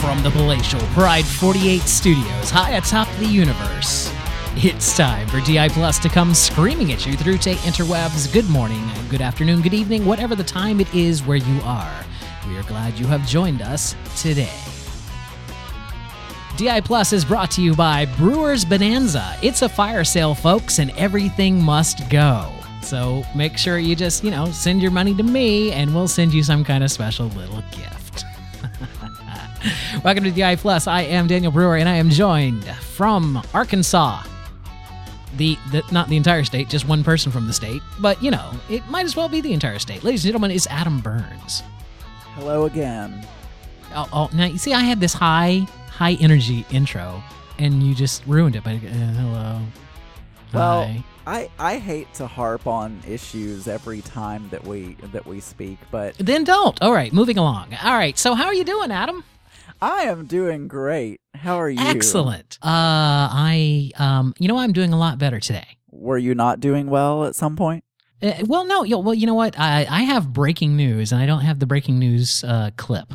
From the palatial Pride 48 studios high atop the universe, it's time for DI Plus to come screaming at you through to interwebs. Good morning, good afternoon, good evening, whatever the time it is where you are. We are glad you have joined us today. DI Plus is brought to you by Brewers Bonanza. It's a fire sale, folks, and everything must go. So make sure you just, send your money to me, and we'll send you some kind of special little gift. Welcome to DI Plus. I am Daniel Brewer, and I am joined from Arkansas. Not the entire state, just one person from the state, but, it might as well be the entire state. Ladies and gentlemen, it's Adam Burns. Hello again. Oh, now, you see, I had this high energy intro, and you just ruined it by hello. Well, hi. I hate to harp on issues every time that we speak, but Then don't. All right, moving along. All right, so how are you doing, Adam? I am doing great. How are you? Excellent. I'm doing a lot better today. Were you not doing well at some point? Well, no. Well, you know what? I have breaking news, and I don't have the breaking news clip.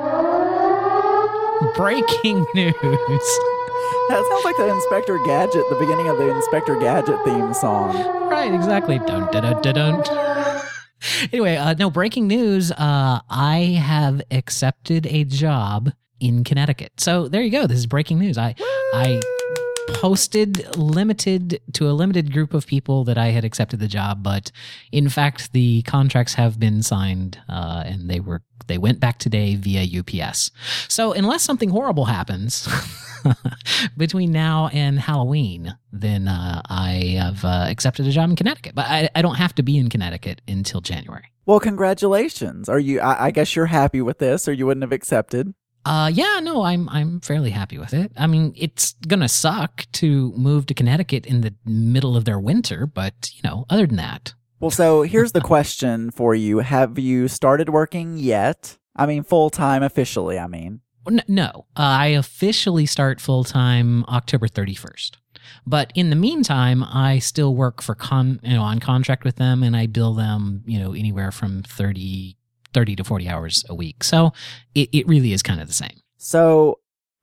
Breaking news. That sounds like the Inspector Gadget, the beginning of the Inspector Gadget theme song. Right, exactly. Dun, dun, dun, dun, dun. Anyway, no, breaking news. I have accepted a job in Connecticut. So there you go. This is breaking news. I posted to a limited group of people that I had accepted the job, but in fact, the contracts have been signed, and they went back today via UPS. So unless something horrible happens between now and Halloween, then I have accepted a job in Connecticut. But I don't have to be in Connecticut until January. Well, congratulations. Are you? I guess you're happy with this, or you wouldn't have accepted. I'm fairly happy with it. I mean, it's gonna suck to move to Connecticut in the middle of their winter, but other than that. Well, so here's the question for you: have you started working yet? I mean, full time officially. I mean. No, I officially start full time October 31st. But in the meantime, I still work for on contract with them, and I bill them anywhere from 30 to 40 hours a week. So it really is kind of the same. So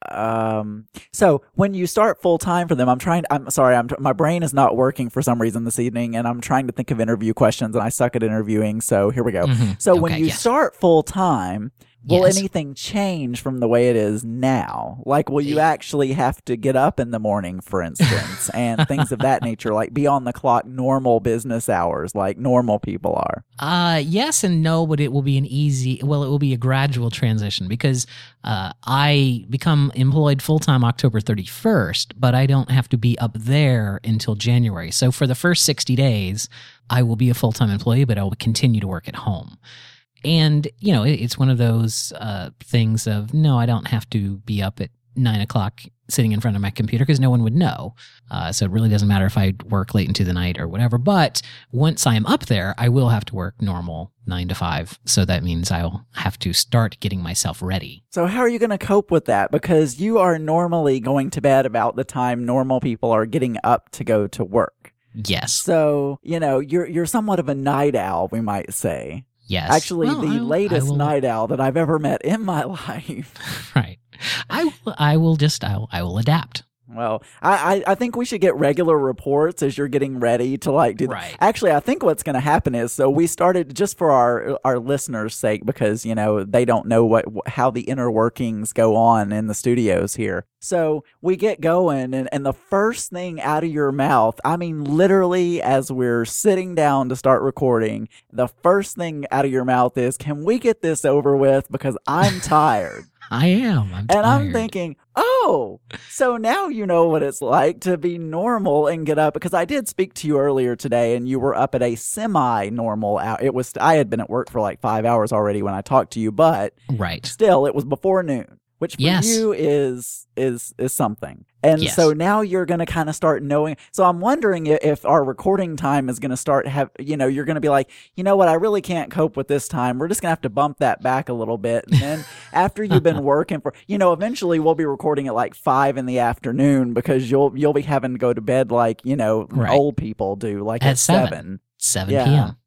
when you start full time for them, my brain is not working for some reason this evening, and I'm trying to think of interview questions, and I suck at interviewing. So here we go. Mm-hmm. So when you start full time, will Yes. anything change from the way it is now? Like, will you actually have to get up in the morning, for instance, and things of that nature, like be on the clock normal business hours like normal people are? Yes and no, but it will be it will be a gradual transition because I become employed full-time October 31st, but I don't have to be up there until January. So for the first 60 days, I will be a full-time employee, but I will continue to work at home. And, it's one of those things of, no, I don't have to be up at 9 o'clock sitting in front of my computer because no one would know. So it really doesn't matter if I work late into the night or whatever. But once I'm up there, I will have to work normal 9 to 5. So that means I'll have to start getting myself ready. So how are you going to cope with that? Because you are normally going to bed about the time normal people are getting up to go to work. Yes. So, you're somewhat of a night owl, we might say. Yes. Actually, the latest night owl that I've ever met in my life. Right. I will adapt. Well, I think we should get regular reports as you're getting ready to do that. Right. Actually, I think what's going to happen is, so we started just for our listeners' sake, because, they don't know how the inner workings go on in the studios here. So we get going, and the first thing out of your mouth, I mean, literally as we're sitting down to start recording, the first thing out of your mouth is, can we get this over with? Because I'm tired. I am. I'm tired. And I'm thinking, oh, so now you know what it's like to be normal and get up. Because I did speak to you earlier today, and you were up at a semi-normal hour. I had been at work for like 5 hours already when I talked to you, but right. Still, it was before noon, which for you is something. And so now you're going to kind of start knowing. So I'm wondering if our recording time is going to start you're going to be like, you know what, I really can't cope with this time. We're just going to have to bump that back a little bit. And then after you've been working for, eventually we'll be recording at like 5 in the afternoon because you'll be having to go to bed like, right. old people do, like at 7. 7 p.m.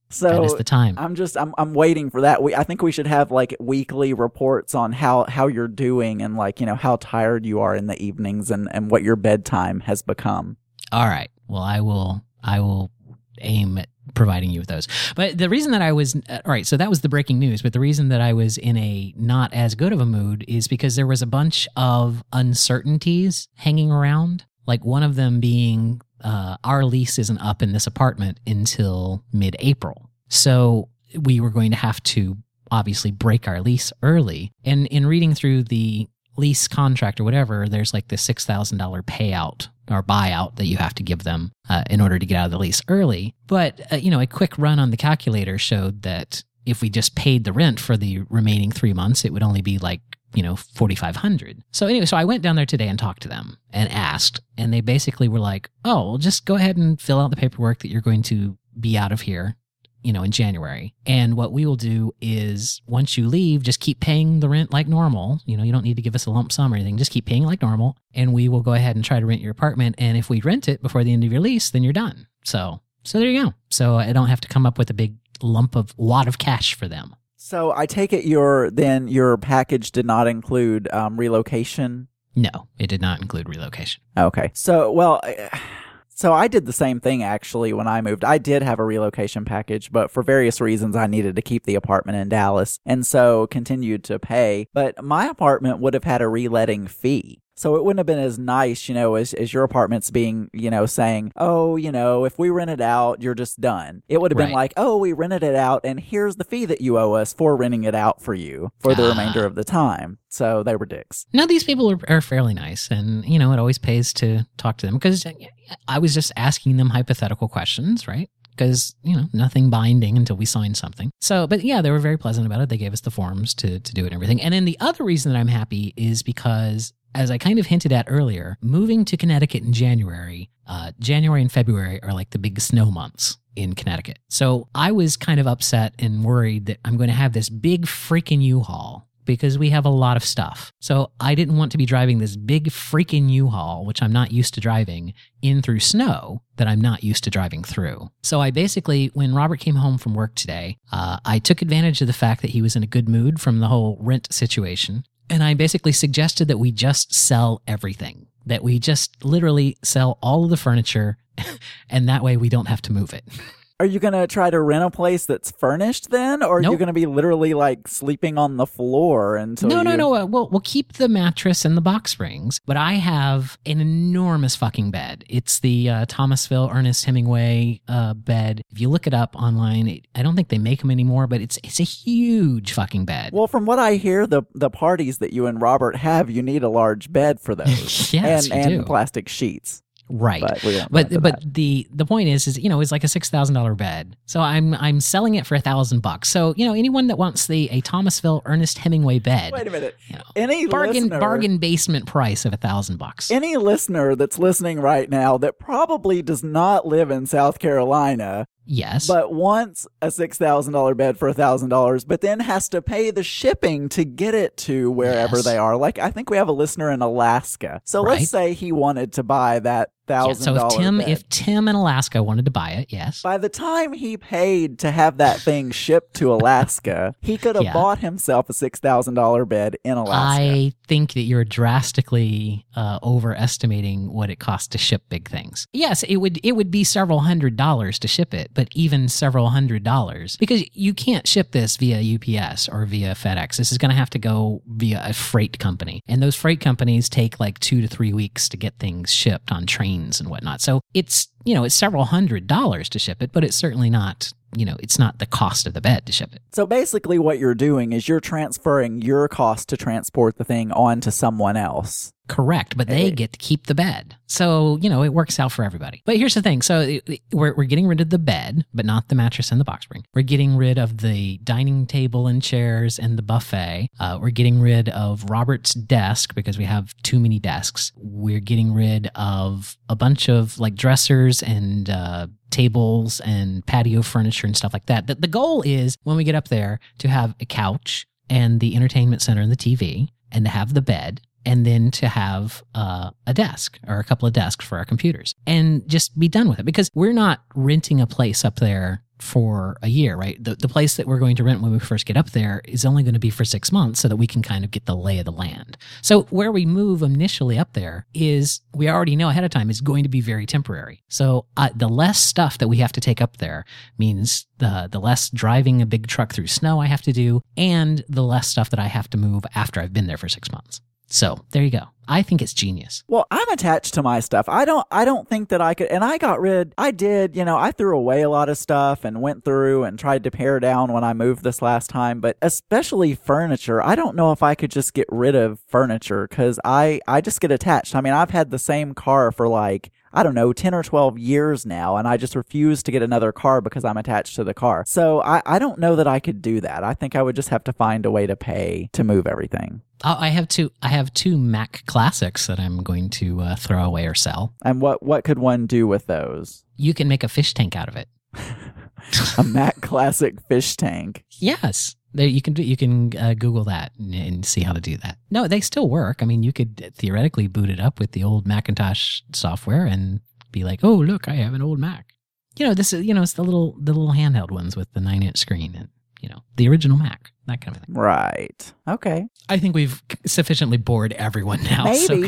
So that is the time. I'm waiting for that. I think we should have like weekly reports on how you're doing and like, how tired you are in the evenings and what your bedtime has become. All right. Well, I will aim at providing you with those. But the reason that I was, all right, so that was the breaking news. But the reason that I was in a not as good of a mood is because there was a bunch of uncertainties hanging around. Like one of them being our lease isn't up in this apartment until mid-April. So we were going to have to obviously break our lease early. And in reading through the lease contract or whatever, there's like the $6,000 payout or buyout that you have to give them in order to get out of the lease early. But, a quick run on the calculator showed that if we just paid the rent for the remaining 3 months, it would only be like, $4,500. So anyway, so I went down there today and talked to them and asked, and they basically were like, oh, well, just go ahead and fill out the paperwork that you're going to be out of here, in January. And what we will do is once you leave, just keep paying the rent like normal. You don't need to give us a lump sum or anything. Just keep paying like normal. And we will go ahead and try to rent your apartment. And if we rent it before the end of your lease, then you're done. So there you go. So I don't have to come up with a big wad of cash for them. So I take it your package did not include relocation? No, it did not include relocation. Okay. So I did the same thing actually when I moved. I did have a relocation package, but for various reasons I needed to keep the apartment in Dallas and so continued to pay. But my apartment would have had a reletting fee. So it wouldn't have been as nice, as your apartment's being, saying, oh, if we rent it out, you're just done. It would have been like, oh, we rented it out and here's the fee that you owe us for renting it out for you for the remainder of the time. So they were dicks. Now, these people are fairly nice and, it always pays to talk to them because I was just asking them hypothetical questions, right? Because, nothing binding until we sign something. So, but yeah, they were very pleasant about it. They gave us the forms to do it and everything. And then the other reason that I'm happy is because, as I kind of hinted at earlier, moving to Connecticut in January and February are like the big snow months in Connecticut. So I was kind of upset and worried that I'm going to have this big freaking U-Haul because we have a lot of stuff. So I didn't want to be driving this big freaking U-Haul, which I'm not used to driving, in through snow that I'm not used to driving through. So I basically, when Robert came home from work today, I took advantage of the fact that he was in a good mood from the whole rent situation. And I basically suggested that we just sell everything, that we just literally sell all of the furniture, and that way we don't have to move it. Are you going to try to rent a place that's furnished then? Or are you going to be literally like sleeping on the floor until No. We'll keep the mattress and the box springs, but I have an enormous fucking bed. It's the Thomasville Ernest Hemingway bed. If you look it up online, I don't think they make them anymore, but it's a huge fucking bed. Well, from what I hear, the parties that you and Robert have, you need a large bed for those. Yes, you do. And plastic sheets. Right. But the point is it's like a $6,000 bed. So I'm selling it for $1,000. So, anyone that wants a Thomasville Ernest Hemingway bed. Wait a minute. Any bargain basement price of $1,000. Any listener that's listening right now that probably does not live in South Carolina. Yes. But wants a $6,000 bed for $1,000, but then has to pay the shipping to get it to wherever they are. Like, I think we have a listener in Alaska. So let's say he wanted to buy that $1,000 bed. If Tim in Alaska wanted to buy it, yes. By the time he paid to have that thing shipped to Alaska, he could have bought himself a $6,000 bed in Alaska. I think that you're drastically overestimating what it costs to ship big things. Yes, it would be several $100s to ship it, but even several $100s, because you can't ship this via UPS or via FedEx. This is going to have to go via a freight company, and those freight companies take like 2 to 3 weeks to get things shipped on trains and whatnot. So it's several $100s to ship it, but it's certainly not, it's not the cost of the bed to ship it. So basically what you're doing is you're transferring your cost to transport the thing on to someone else. Correct, but they get to keep the bed. So, it works out for everybody. But here's the thing. So we're getting rid of the bed, but not the mattress and the box spring. We're getting rid of the dining table and chairs and the buffet. We're getting rid of Robert's desk because we have too many desks. We're getting rid of a bunch of like dressers and tables and patio furniture and stuff like that. The goal is when we get up there to have a couch and the entertainment center and the TV and to have the bed, and then to have a desk or a couple of desks for our computers and just be done with it, because we're not renting a place up there for a year, right? The place that we're going to rent when we first get up there is only going to be for 6 months so that we can kind of get the lay of the land. So where we move initially up there is, we already know ahead of time, is going to be very temporary. So the less stuff that we have to take up there means the less driving a big truck through snow I have to do, and the less stuff that I have to move after I've been there for 6 months. So there you go. I think it's genius. Well, I'm attached to my stuff. I don't think that I could, and I threw away a lot of stuff and went through and tried to pare down when I moved this last time, but especially furniture. I don't know if I could just get rid of furniture because I just get attached. I mean, I've had the same car for like, I don't know, 10 or 12 years now, and I just refuse to get another car because I'm attached to the car. So I don't know that I could do that. I think I would just have to find a way to pay to move everything. I have two Mac Classics that I'm going to throw away or sell. And what could one do with those? You can make a fish tank out of it. A Mac Classic fish tank. Yes. You can Google that and see how to do that. No, they still work. I mean, you could theoretically boot it up with the old Macintosh software and be like, oh, look, I have an old Mac. This is, it's the little handheld ones with the 9-inch screen and, the original Mac, that kind of thing. Right. Okay. I think we've sufficiently bored everyone now.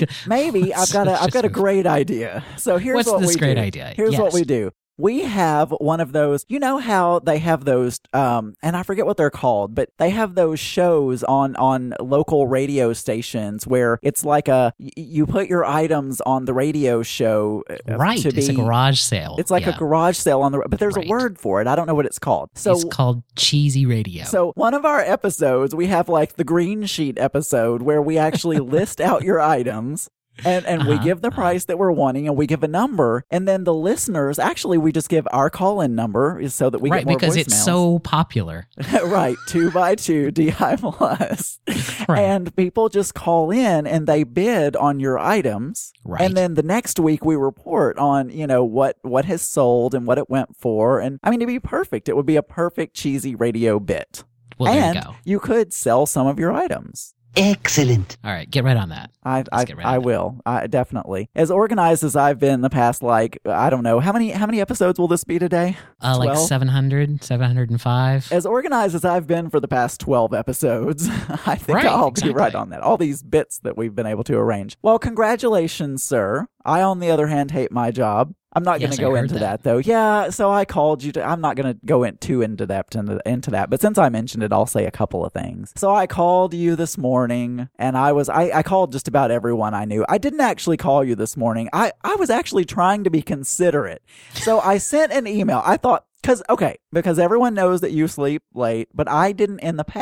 Maybe I've got a great idea. So here's what we do. What's this great idea? Here's what we do. We have one of those, you know how they have those, and I forget what they're called, but they have those shows on local radio stations where it's like you put your items on the radio show. Right. It's a garage sale. It's like a garage sale but there's a word for it. I don't know what it's called. So it's called cheesy radio. So one of our episodes, we have like the green sheet episode where we actually list out your items. And we give the price that we're wanting, and we give a number, and then the listeners, actually, we just give our call-in number so that we get more voicemails. Right, because it's so popular. Right, 2x2 DI Plus. Right. And people just call in, and they bid on your items. Right. And then the next week, we report on, what has sold and what it went for. And, I mean, it'd be perfect. It would be a perfect cheesy radio bit. Well, there you go. You could sell some of your items. Excellent. All right, get right on that. I will. Definitely. As organized as I've been the past, I don't know, how many episodes will this be today? Like 700, 705. As organized as I've been for the past 12 episodes, I think I'll be right on that. All these bits that we've been able to arrange. Well, congratulations, sir. I, on the other hand, hate my job. I'm not going to go into that, though. Yeah, so I called you I'm not going to go into that, but since I mentioned it, I'll say a couple of things. So I called you this morning, and I called just about everyone I knew. I didn't actually call you this morning. I was actually trying to be considerate. So I sent an email. I thought, because everyone knows that you sleep late, but I did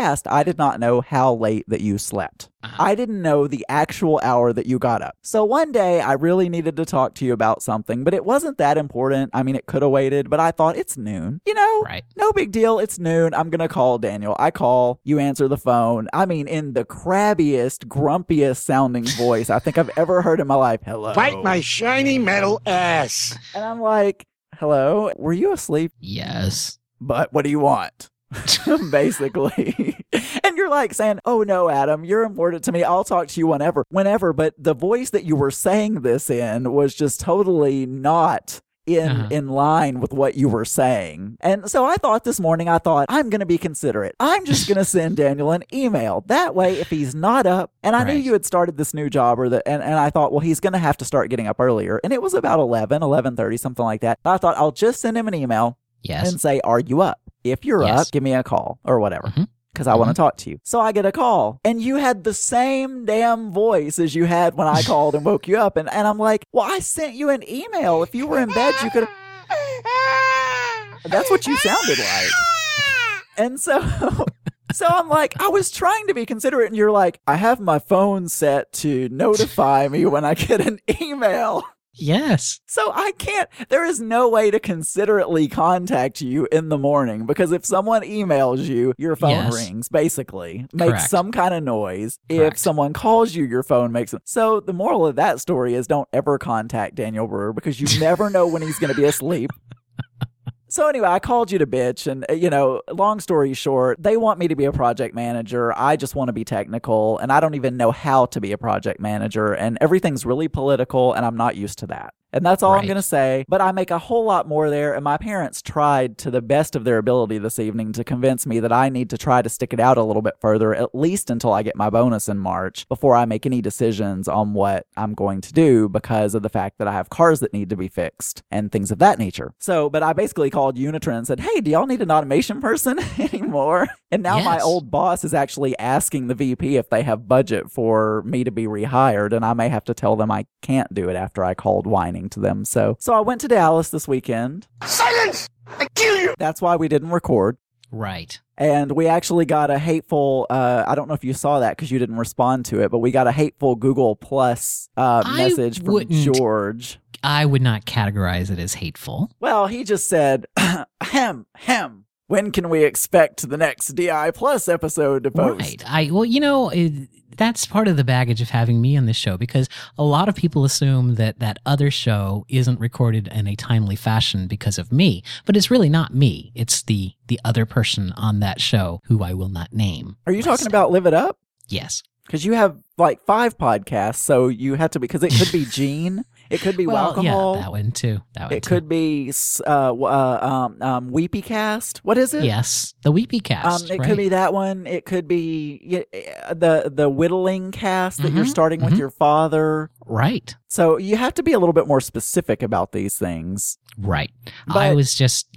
not know how late that you slept. I didn't know the actual hour that you got up. So one day I really needed to talk to you about something, but it wasn't that important. I mean, it could have waited, but I thought it's noon. Right. No big deal. It's noon. I'm going to call Daniel. I call, you answer the phone. I mean, in the crabbiest, grumpiest sounding voice I think I've ever heard in my life. Hello. Fight my shiny metal ass. And I'm like, hello, were you asleep? Yes. But what do you want? Basically. And you're like saying, oh no, Adam, you're important to me. I'll talk to you whenever. But the voice that you were saying this in was just totally not in line with what you were saying. And so I thought this morning, I'm going to be considerate. I'm just going to send Daniel an email. That way, if he's not up, and I knew you had started this new job, and I thought, well, he's going to have to start getting up earlier. And it was about 11:30, something like that. But I thought, I'll just send him an email and say, are you up? If you're up, give me a call or whatever. Because I want to talk to you. So I get a call, and you had the same damn voice as you had when I called and woke you up. And I'm like, well, I sent you an email. If you were in bed, you could have... That's what you sounded like. And so I'm like, I was trying to be considerate, and you're like, I have my phone set to notify me when I get an email. Yes. So there is no way to considerately contact you in the morning, because if someone emails you, your phone rings, basically, makes some kind of noise. If someone calls you, your phone makes it. So the moral of that story is don't ever contact Daniel Brewer, because you never know when he's going to be asleep. So anyway, I called you to bitch, and, long story short, they want me to be a project manager. I just want to be technical, and I don't even know how to be a project manager, and everything's really political, and I'm not used to that. And that's all I'm Right. going to say. But I make a whole lot more there. And my parents tried to the best of their ability this evening to convince me that I need to try to stick it out a little bit further, at least until I get my bonus in March, before I make any decisions on what I'm going to do because of the fact that I have cars that need to be fixed and things of that nature. So, but I basically called Unitron and said, hey, do y'all need an automation person anymore? And now my Yes. old boss is actually asking the VP if they have budget for me to be rehired, and I may have to tell them I can't do it after I called whining to them. So I went to Dallas this weekend. Silence! I kill you! That's why we didn't record. Right. And we actually got a hateful, I don't know if you saw that because you didn't respond to it, but we got a hateful Google Plus message from wouldn't. George. I would not categorize it as hateful. Well, he just said, hem. When can we expect the next DI Plus episode to post? Right. That's part of the baggage of having me on this show, because a lot of people assume that other show isn't recorded in a timely fashion because of me, but it's really not me. It's the other person on that show who I will not name. Are you talking about Live It Up? Yes. Because you have like 5 podcasts, so you have to, because it could be Gene, it could be Alcohol. Yeah, that one too. It could be Weepy Cast. What is it? Yes, the Weepy Cast. It right? could be that one. It could be the Whittling Cast that you're starting with your father. Right. So you have to be a little bit more specific about these things. Right. But- I was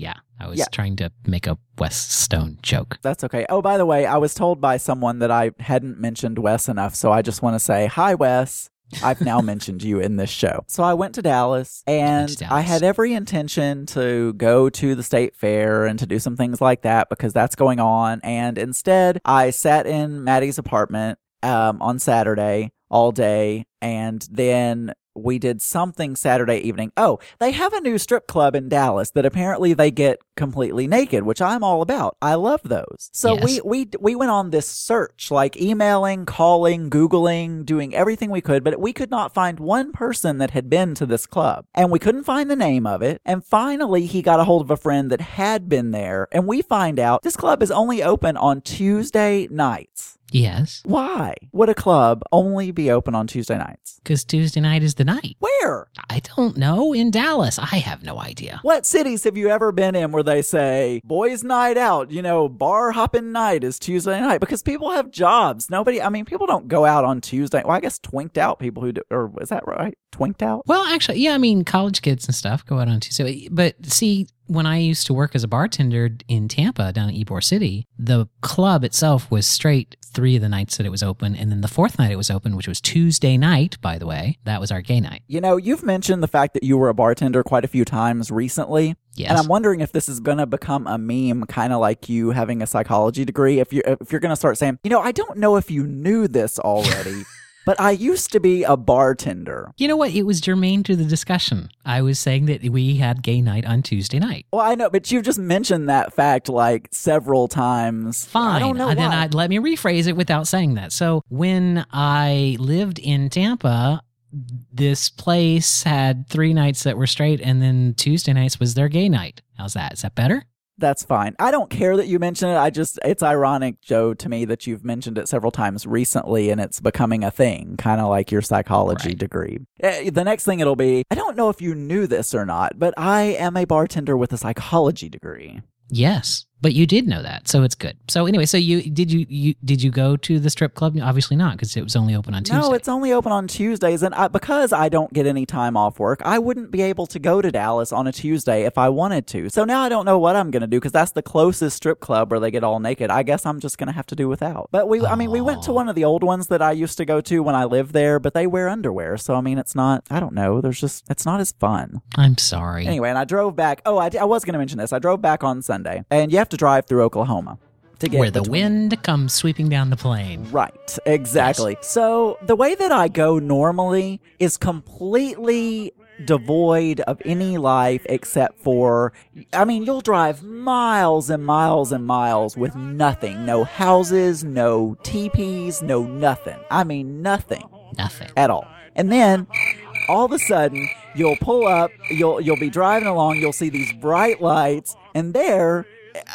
trying to make a Wes Stone joke. That's okay. Oh, by the way, I was told by someone that I hadn't mentioned Wes enough, so I just want to say, hi, Wes. I've now mentioned you in this show. So I went to Dallas, and I had every intention to go to the state fair and to do some things like that because that's going on. And instead, I sat in Maddie's apartment on Saturday all day, and then we did something Saturday evening. Oh, they have a new strip club in Dallas that apparently they get completely naked, which I'm all about. I love those. So Yes. we went on this search, like emailing, calling, Googling, doing everything we could, but we could not find one person that had been to this club. And we couldn't find the name of it. And finally, he got a hold of a friend that had been there. And we find out this club is only open on Tuesday nights. Yes, Why would a club only be open on Tuesday nights? because Tuesday night is the night. Where? I don't know. In Dallas, I have no idea. What cities have you ever been in where they say, boys' night out, bar hopping night is Tuesday night? Because people have jobs. People don't go out on Tuesday. Well, I guess twinked out people who do, or is that right? Twinked out? Well, actually, yeah, college kids and stuff go out on Tuesday. But see, when I used to work as a bartender in Tampa down at Ybor City, the club itself was straight 3 of the nights that it was open. And then the 4th night it was open, which was Tuesday night, by the way. That was our gay night. You've mentioned the fact that you were a bartender quite a few times recently. Yes. And I'm wondering if this is going to become a meme, kind of like you having a psychology degree. If you're going to start saying, I don't know if you knew this already, but I used to be a bartender. You know what? It was germane to the discussion. I was saying that we had gay night on Tuesday night. Well, I know, but you've just mentioned that fact like several times. Fine. I don't know Then why. let me rephrase it without saying that. So when I lived in Tampa, this place had 3 nights that were straight, and then Tuesday nights was their gay night. How's that? Is that better? That's fine. I don't care that you mention it. It's ironic, Joe, to me that you've mentioned it several times recently and it's becoming a thing, kind of like your psychology Right. degree. The next thing it'll be, I don't know if you knew this or not, but I am a bartender with a psychology degree. Yes, but you did know that, so it's good. So anyway, so did you go to the strip club? Obviously not, because it was only open on Tuesday. No, it's only open on Tuesdays, and because I don't get any time off work, I wouldn't be able to go to Dallas on a Tuesday if I wanted to. So now I don't know what I'm going to do, because that's the closest strip club where they get all naked. I guess I'm just going to have to do without. But we went to one of the old ones that I used to go to when I lived there, but they wear underwear. So, it's not, I don't know, it's not as fun. I'm sorry. Anyway, and I drove back. Oh, I was going to mention this. I drove back on Sunday, and you have to drive through Oklahoma to get Where the between- wind comes sweeping down the plain. Right, exactly. So the way that I go normally is completely devoid of any life except for, you'll drive miles and miles and miles with nothing. No houses, no teepees, no nothing. Nothing Nothing. at all. And then all of a sudden you'll pull up, you'll be driving along, you'll see these bright lights, and there,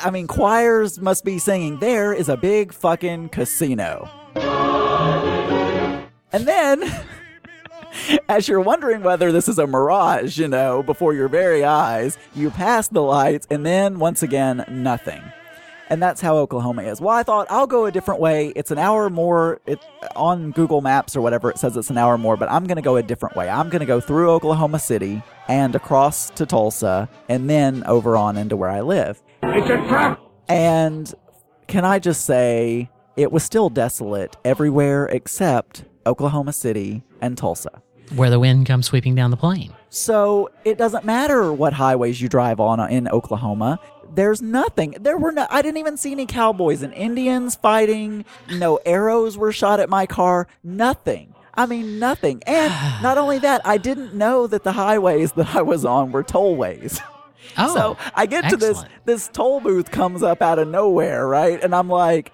choirs must be singing, there is a big fucking casino. And then As you're wondering whether this is a mirage, before your very eyes, you pass the lights, and then, once again, nothing. And that's how Oklahoma is. Well, I thought I'll go a different way. It's an hour more. On Google Maps or whatever, it says it's an hour more, but I'm going to go a different way. I'm going to go through Oklahoma City and across to Tulsa and then over on into where I live. It's a trap! And can I just say, it was still desolate everywhere except Oklahoma City and Tulsa. Where the wind comes sweeping down the plain. So it doesn't matter what highways you drive on in Oklahoma. There's nothing. I didn't even see any cowboys and Indians fighting. No arrows were shot at my car. Nothing. I mean, nothing. And not only that, I didn't know that the highways that I was on were tollways. Oh, so I get to this toll booth comes up out of nowhere, right? And I'm like,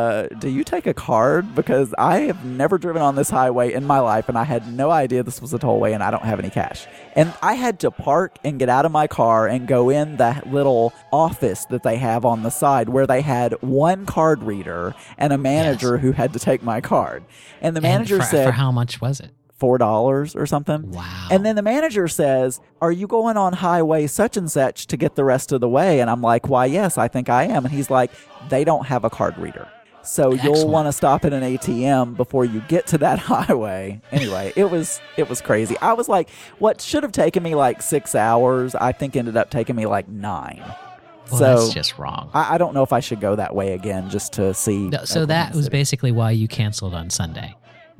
do you take a card? Because I have never driven on this highway in my life, and I had no idea this was a tollway, and I don't have any cash. And I had to park and get out of my car and go in the little office that they have on the side where they had one card reader and a manager who had to take my card. And the manager said... For how much was it? $4 or something. Wow. And then the manager says, are you going on highway such and such to get the rest of the way? And I'm like, why, yes, I think I am. And he's like, they don't have a card reader. So you'll want to stop at an ATM before you get to that highway. Anyway, it was crazy. I was like, what should have taken me like 6 hours, I think ended up taking me like 9. Well, so that's just wrong. I don't know if I should go that way again just to see. No, so that was basically why you canceled on Sunday.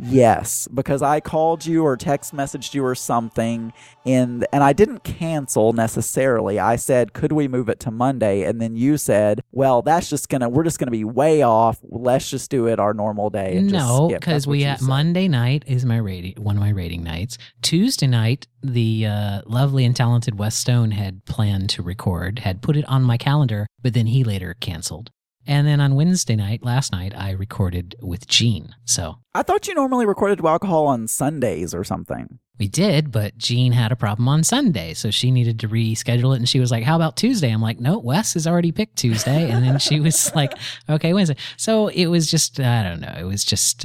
Yes, because I called you or text messaged you or something, and I didn't cancel necessarily. I said, could we move it to Monday? And then you said, well, we're just gonna be way off. Let's just do it our normal day. And no, because Monday night is one of my rating nights. Tuesday night, the lovely and talented Wes Stone had planned to record, had put it on my calendar, but then he later canceled. And then on Wednesday night, last night, I recorded with Gene. So I thought you normally recorded alcohol on Sundays or something. We did, but Gene had a problem on Sunday, so she needed to reschedule it. And she was like, how about Tuesday? I'm like, no, Wes has already picked Tuesday. And then she was like, okay, Wednesday. So it was just, I don't know. It was just,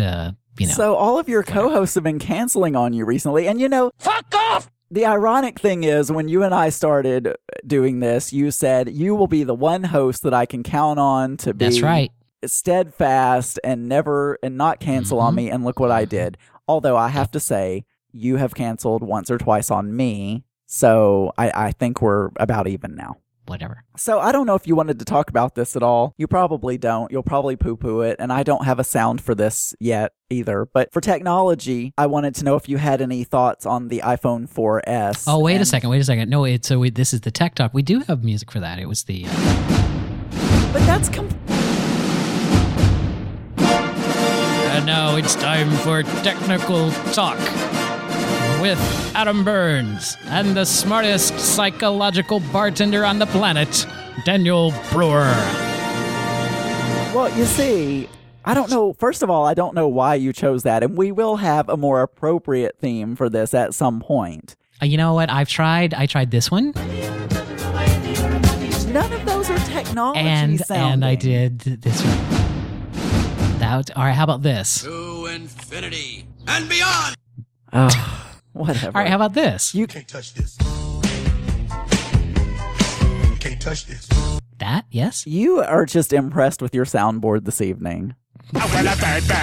So all of your co-hosts have been canceling on you recently. And fuck off! The ironic thing is, when you and I started doing this, you said you will be the one host that I can count on to be steadfast and not cancel on me. And look what I did. Although I have to say, you have canceled once or twice on me. So I think we're about even now. Whatever. So I don't know if you wanted to talk about this at all. You probably don't. You'll probably poo-poo it. And I don't have a sound for this yet either. But for technology, I wanted to know if you had any thoughts on the iPhone 4S. Oh, wait a second. No, this is the Tech Talk. We do have music for that. It was the... But that's... And now it's time for Technical Talk with Adam Burns and the smartest psychological bartender on the planet, Daniel Brewer. Well, you see, I don't know. First of all, I don't know why you chose that, and we will have a more appropriate theme for this at some point. You know what? I tried this one. None of those are technology sounding. And I did this one. All right, how about this? To infinity and beyond! Oh. Whatever. All right, how about this? You can't touch this. Can't touch this. That, yes? You are just impressed with your soundboard this evening. All right,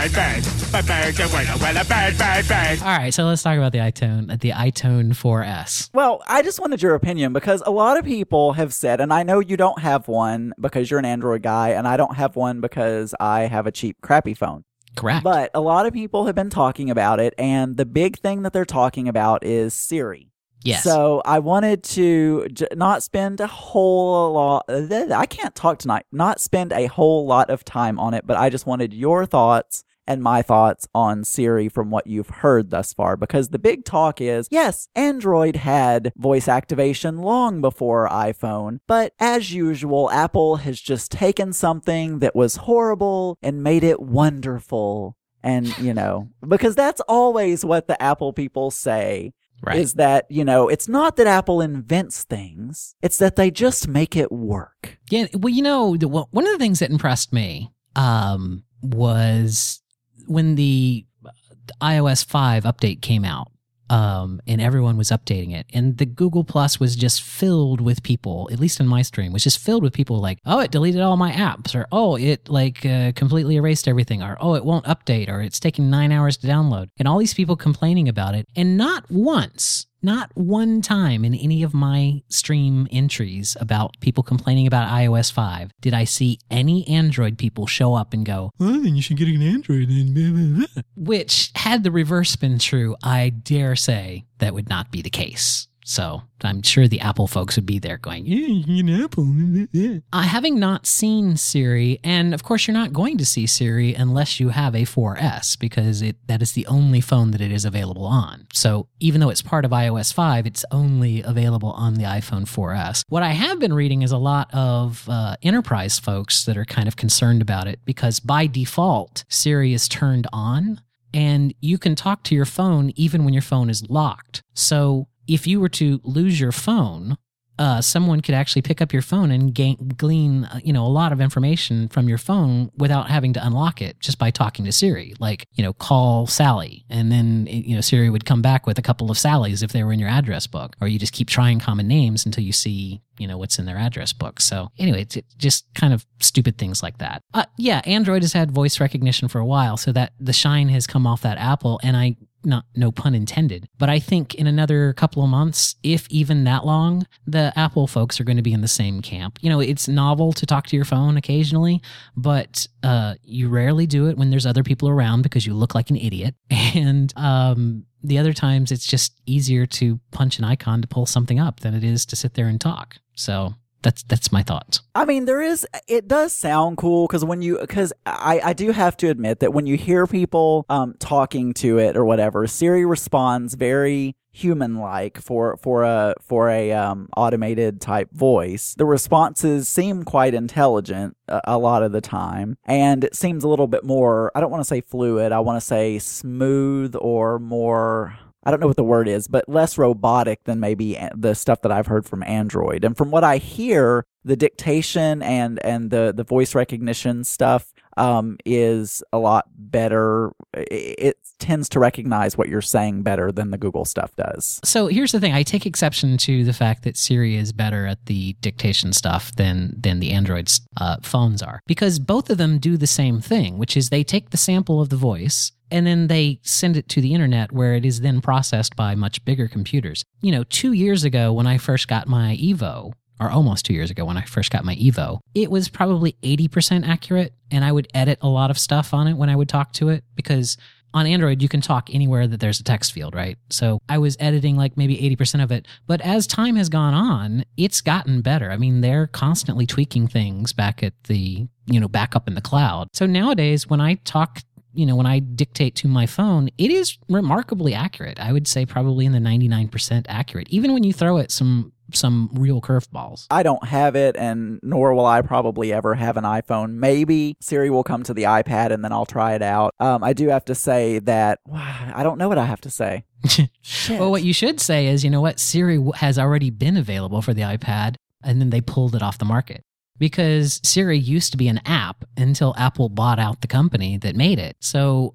so let's talk about the iTone 4S. Well, I just wanted your opinion because a lot of people have said, and I know you don't have one because you're an Android guy, and I don't have one because I have a cheap, crappy phone. Correct. But a lot of people have been talking about it, and the big thing that they're talking about is Siri. Yes. So I wanted to not spend a whole lot. I can't talk tonight. Not spend a whole lot of time on it, but I just wanted your thoughts and my thoughts on Siri from what you've heard thus far, because the big talk is, yes, Android had voice activation long before iPhone, but as usual, Apple has just taken something that was horrible and made it wonderful. And, because that's always what the Apple people say. Right. Is that, it's not that Apple invents things, it's that they just make it work. Yeah, well, one of the things that impressed me was when the iOS 5 update came out, and everyone was updating it. And the Google Plus was just filled with people, at least in my stream, was just filled with people like, oh, it deleted all my apps, or oh, it completely erased everything, or oh, it won't update, or it's taking 9 hours to download. And all these people complaining about it. And not one time in any of my stream entries about people complaining about iOS 5 did I see any Android people show up and go, well, then you should get an Android. Which, had the reverse been true, I dare say that would not be the case. So I'm sure the Apple folks would be there going, yeah, you can get an Apple. Having not seen Siri, and of course you're not going to see Siri unless you have a 4S, because that is the only phone that it is available on. So even though it's part of iOS 5, it's only available on the iPhone 4S. What I have been reading is a lot of enterprise folks that are kind of concerned about it, because by default, Siri is turned on, and you can talk to your phone even when your phone is locked. So if you were to lose your phone, someone could actually pick up your phone and glean, a lot of information from your phone without having to unlock it, just by talking to Siri. Like, call Sally, and then Siri would come back with a couple of Sallys if they were in your address book, or you just keep trying common names until you see what's in their address book. So anyway, it's just kind of stupid things like that. Android has had voice recognition for a while, so that the shine has come off that Apple, and no pun intended, but I think in another couple of months, if even that long, the Apple folks are going to be in the same camp. It's novel to talk to your phone occasionally, but you rarely do it when there's other people around because you look like an idiot. And the other times, it's just easier to punch an icon to pull something up than it is to sit there and talk. So that's my thoughts. I mean, it does sound cool, because I do have to admit that when you hear people talking to it or whatever, Siri responds very human-like for a automated type voice. The responses seem quite intelligent a lot of the time, and it seems a little bit more, I don't want to say fluid, I want to say smooth, or more, I don't know what the word is, but less robotic than maybe the stuff that I've heard from Android. And from what I hear, the dictation and the voice recognition stuff is a lot better. It tends to recognize what you're saying better than the Google stuff does. So here's the thing. I take exception to the fact that Siri is better at the dictation stuff than the Android phones are, because both of them do the same thing, which is they take the sample of the voice and then they send it to the internet, where it is then processed by much bigger computers. 2 years ago when I first got my Evo, or almost 2 years ago when I first got my Evo, it was probably 80% accurate, and I would edit a lot of stuff on it when I would talk to it, because on Android, you can talk anywhere that there's a text field, right? So I was editing like maybe 80% of it. But as time has gone on, it's gotten better. I mean, they're constantly tweaking things back at the, back up in the cloud. So nowadays, when I talk, when I dictate to my phone, it is remarkably accurate. I would say probably in the 99% accurate, even when you throw it some real curveballs. I don't have it, and nor will I probably ever have an iPhone. Maybe Siri will come to the iPad, and then I'll try it out. I do have to say that I don't know what I have to say. Well, what you should say is, Siri has already been available for the iPad, and then they pulled it off the market. Because Siri used to be an app until Apple bought out the company that made it. So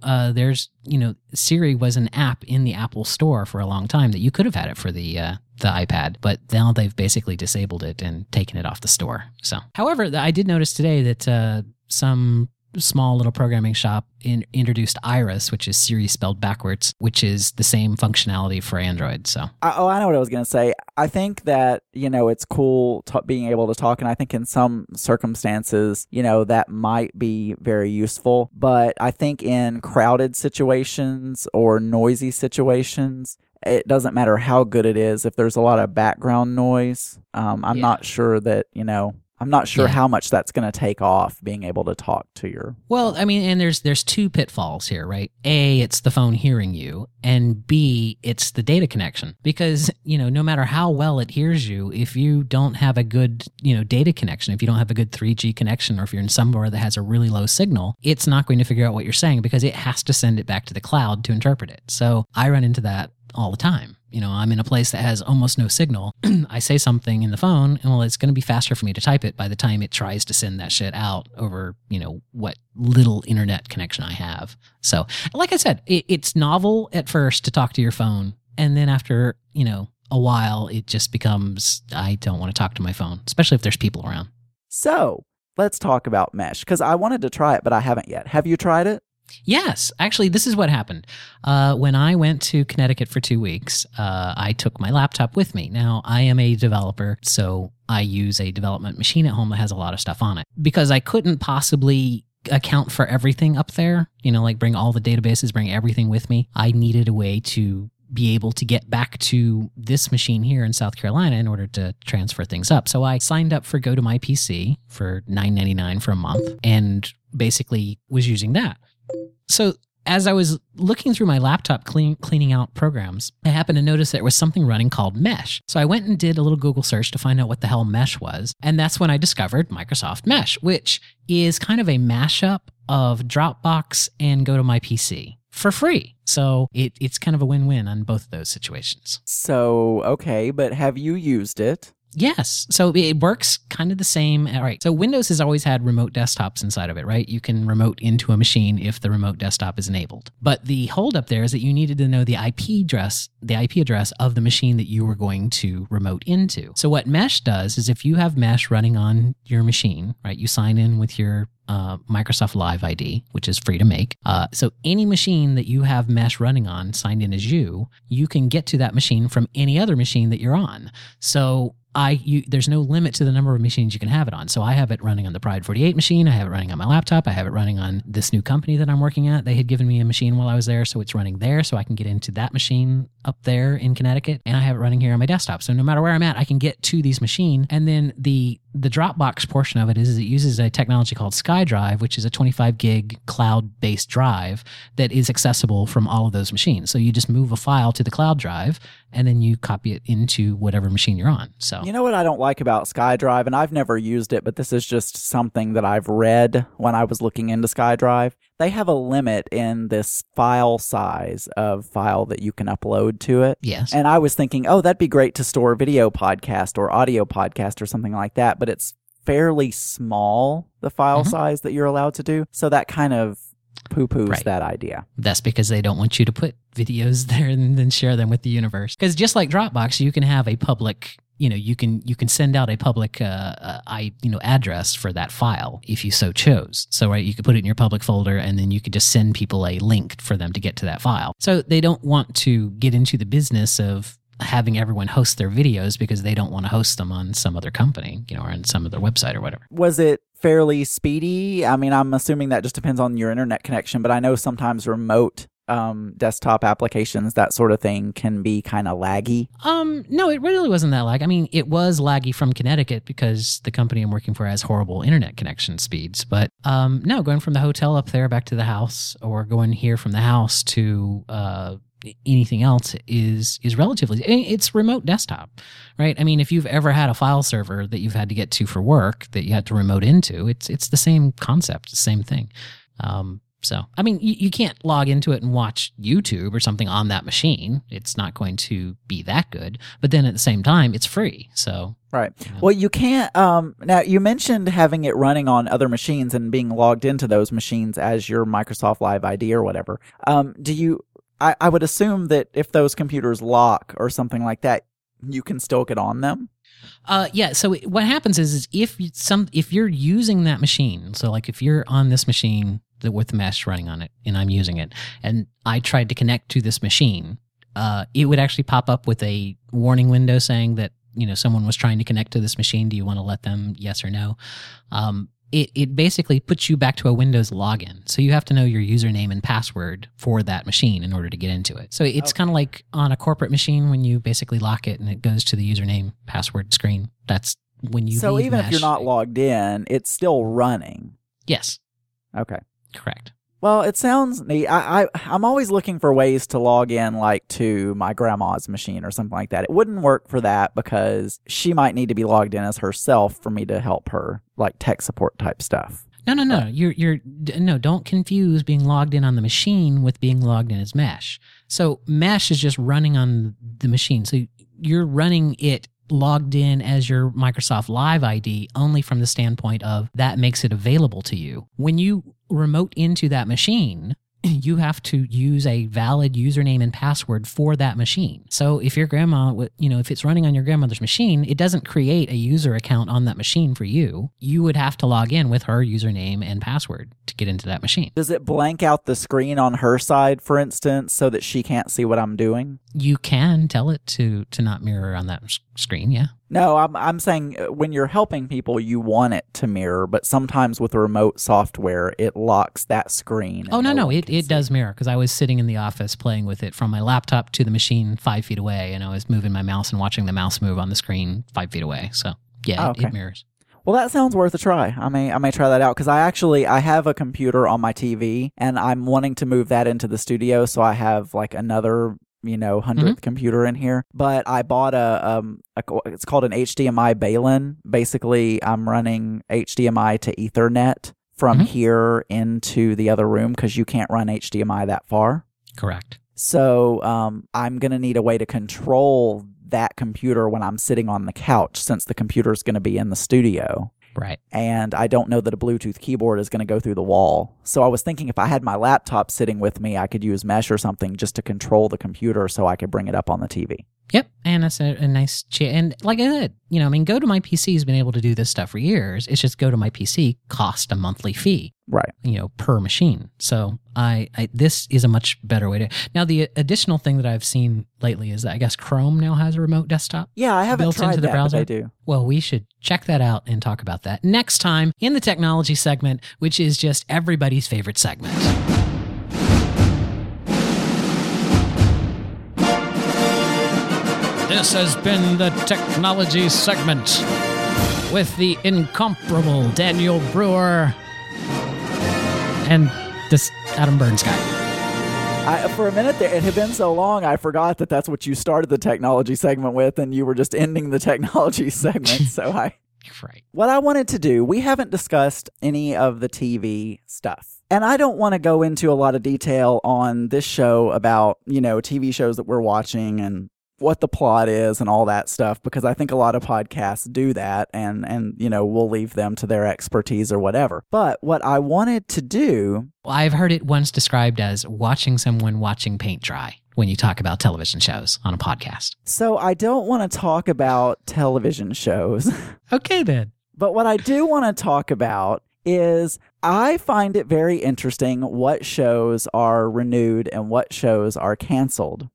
Siri was an app in the Apple Store for a long time that you could have had it for the iPad, but now they've basically disabled it and taken it off the store. So, however, I did notice today that some small little programming shop introduced Iris, which is Siri spelled backwards, which is the same functionality for Android. So, I know what I was going to say. I think that, it's cool being able to talk, and I think in some circumstances, that might be very useful. But I think in crowded situations or noisy situations, it doesn't matter how good it is. If there's a lot of background noise, I'm not sure that, I'm not sure how much that's going to take off, being able to talk to your... Well, I mean, and there's two pitfalls here, right? A, it's the phone hearing you, and B, it's the data connection. Because, no matter how well it hears you, if you don't have a good, data connection, if you don't have a good 3G connection, or if you're in somewhere that has a really low signal, it's not going to figure out what you're saying, because it has to send it back to the cloud to interpret it. So I run into that all the time. I'm in a place that has almost no signal. I say something in the phone, and it's going to be faster for me to type it by the time it tries to send that shit out over, what little internet connection I have. So, like I said, it's novel at first to talk to your phone, And then after, a while, it just becomes, I don't want to talk to my phone, especially if there's people around. So let's talk about Mesh, because I wanted to try it, but I haven't yet. Have you tried it? Yes. Actually, this is what happened. When I went to Connecticut for 2 weeks, I took my laptop with me. Now, I am a developer, so I use a development machine at home that has a lot of stuff on it. Because I couldn't possibly account for everything up there, like bring all the databases, bring everything with me. I needed a way to be able to get back to this machine here in South Carolina in order to transfer things up. So I signed up for GoToMyPC for $9.99 for a month and basically was using that. So as I was looking through my laptop cleaning out programs, I happened to notice there was something running called Mesh. So I went and did a little Google search to find out what the hell Mesh was. And that's when I discovered Microsoft Mesh, which is kind of a mashup of Dropbox and GoToMyPC for free. So it's kind of a win-win on both of those situations. So, okay, but have you used it? Yes. So it works kind of the same. All right. So Windows has always had remote desktops inside of it, right? You can remote into a machine if the remote desktop is enabled. But the holdup there is that you needed to know the IP address of the machine that you were going to remote into. So what Mesh does is if you have Mesh running on your machine, right, you sign in with your Microsoft Live ID, which is free to make. So any machine that you have Mesh running on, signed in as you can get to that machine from any other machine that you're on. So there's no limit to the number of machines you can have it on. So I have it running on the Pride 48 machine. I have it running on my laptop. I have it running on this new company that I'm working at. They had given me a machine while I was there, so it's running there. So I can get into that machine up there in Connecticut, and I have it running here on my desktop. So no matter where I'm at, I can get to these machines. And then the Dropbox portion of it is it uses a technology called SkyDrive, which is a 25 gig cloud-based drive that is accessible from all of those machines. So you just move a file to the cloud drive, and then you copy it into whatever machine you're on. So you know what I don't like about SkyDrive, and I've never used it, but this is just something that I've read when I was looking into SkyDrive. They have a limit in this file size of file that you can upload to it. Yes. And I was thinking, oh, that'd be great to store video podcast or audio podcast or something like that, but it's fairly small, the file size that you're allowed to do. So that kind of poo-poos that idea. That's because they don't want you to put videos there and then share them with the universe. Because just like Dropbox, you can have a public, you can send out a public address for that file if you so chose. So right, you could put it in your public folder, and then you could just send people a link for them to get to that file. So they don't want to get into the business of having everyone host their videos because they don't want to host them on some other company, or on some other website or whatever. Was it fairly speedy? I mean, I'm assuming that just depends on your internet connection, but I know sometimes remote desktop applications, that sort of thing, can be kind of laggy. No, it really wasn't that lag. I mean, it was laggy from Connecticut because the company I'm working for has horrible internet connection speeds. But no, going from the hotel up there back to the house, or going here from the house to anything else is relatively, it's remote desktop, right? I mean, if you've ever had a file server that you've had to get to for work that you had to remote into, it's the same concept, the same thing. So, I mean, you can't log into it and watch YouTube or something on that machine. It's not going to be that good. But then at the same time, it's free. So, right. Well, you can't. Now, you mentioned having it running on other machines and being logged into those machines as your Microsoft Live ID or whatever. I would assume that if those computers lock or something like that, you can still get on them. Yeah. So what happens is if you're using that machine, so like if you're on this machine with the Mesh running on it, and I'm using it, and I tried to connect to this machine, it would actually pop up with a warning window saying that someone was trying to connect to this machine. Do you want to let them? Yes or no. It basically puts you back to a Windows login. So you have to know your username and password for that machine in order to get into it. So it's kind of like on a corporate machine when you basically lock it and it goes to the username password screen. That's when you So leave even Mesh. if you're not logged in, it's still running. Yes. Okay. Correct. Well, it sounds neat. I'm always looking for ways to log in, like to my grandma's machine or something like that. It wouldn't work for that because she might need to be logged in as herself for me to help her, like tech support type stuff. No. No, don't confuse being logged in on the machine with being logged in as Mesh. So Mesh is just running on the machine. So you're running it logged in as your Microsoft Live ID only from the standpoint of that makes it available to you. When you remote into that machine you have to use a valid username and password for that machine. So if your grandma, if it's running on your grandmother's machine, it doesn't create a user account on that machine for you. You would have to log in with her username and password to get into that machine. Does it blank out the screen on her side, for instance, so that she can't see what I'm doing? You can tell it to not mirror on that screen, yeah. No, I'm saying when you're helping people, you want it to mirror, but sometimes with remote software, it locks that screen. Oh, no, it does mirror, because I was sitting in the office playing with it from my laptop to the machine 5 feet away, and I was moving my mouse and watching the mouse move on the screen 5 feet away. So, yeah, it mirrors. Well, that sounds worth a try. I may try that out, because I have a computer on my TV, and I'm wanting to move that into the studio, so I have like another 100th computer in here. But I bought it's called an HDMI Balun. Basically, I'm running HDMI to Ethernet from here into the other room, because you can't run HDMI that far. Correct. So I'm going to need a way to control that computer when I'm sitting on the couch, since the computer is going to be in the studio. Right. And I don't know that a Bluetooth keyboard is going to go through the wall. So I was thinking if I had my laptop sitting with me, I could use Mesh or something just to control the computer so I could bring it up on the TV. Yep. And that's a nice and like I said, Go to My PC has been able to do this stuff for years. It's just Go to My PC cost a monthly fee. Right. Per machine. So this is a much better way to. Now, the additional thing that I've seen lately is that I guess Chrome now has a remote desktop. Yeah, I haven't built tried into the that, browser. but I do. Well, we should check that out and talk about that next time in the technology segment, which is just everybody's favorite segment. This has been the technology segment with the incomparable Daniel Brewer and this Adam Burns guy. For a minute there, it had been so long, I forgot that that's what you started the technology segment with, and you were just ending the technology segment. Right. What I wanted to do, we haven't discussed any of the TV stuff. And I don't want to go into a lot of detail on this show about, TV shows that we're watching and what the plot is and all that stuff, because I think a lot of podcasts do that, and we'll leave them to their expertise or whatever. But what I wanted to do... Well, I've heard it once described as watching someone watching paint dry when you talk about television shows on a podcast. So I don't want to talk about television shows. Okay, then. But what I do want to talk about is I find it very interesting what shows are renewed and what shows are canceled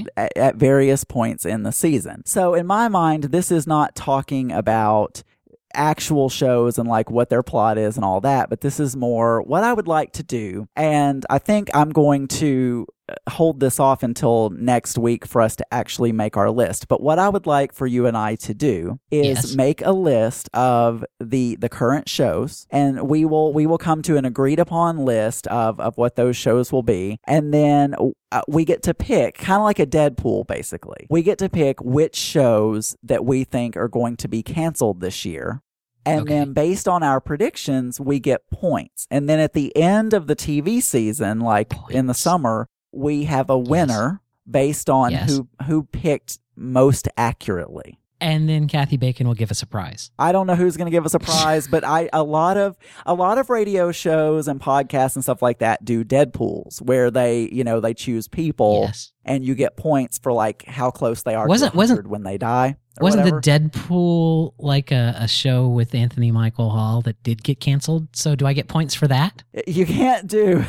at various points in the season. So in my mind, this is not talking about actual shows and like what their plot is and all that, but this is more what I would like to do. And I think I'm going to hold this off until next week for us to actually make our list. But what I would like for you and I to do is make a list of the current shows, and we will come to an agreed upon list of what those shows will be. And then we get to pick, kind of like a Deadpool, basically. We get to pick which shows that we think are going to be canceled this year. And then based on our predictions, we get points. And then at the end of the TV season, like in the summer, we have a winner based on who picked most accurately. And then Kathy Bacon will give us a prize. I don't know who's going to give us a prize, but a lot of radio shows and podcasts and stuff like that do Deadpools, where they choose people and you get points for like how close they are to 100 when they die. Wasn't the Deadpool like a show with Anthony Michael Hall that did get canceled? So do I get points for that? You can't do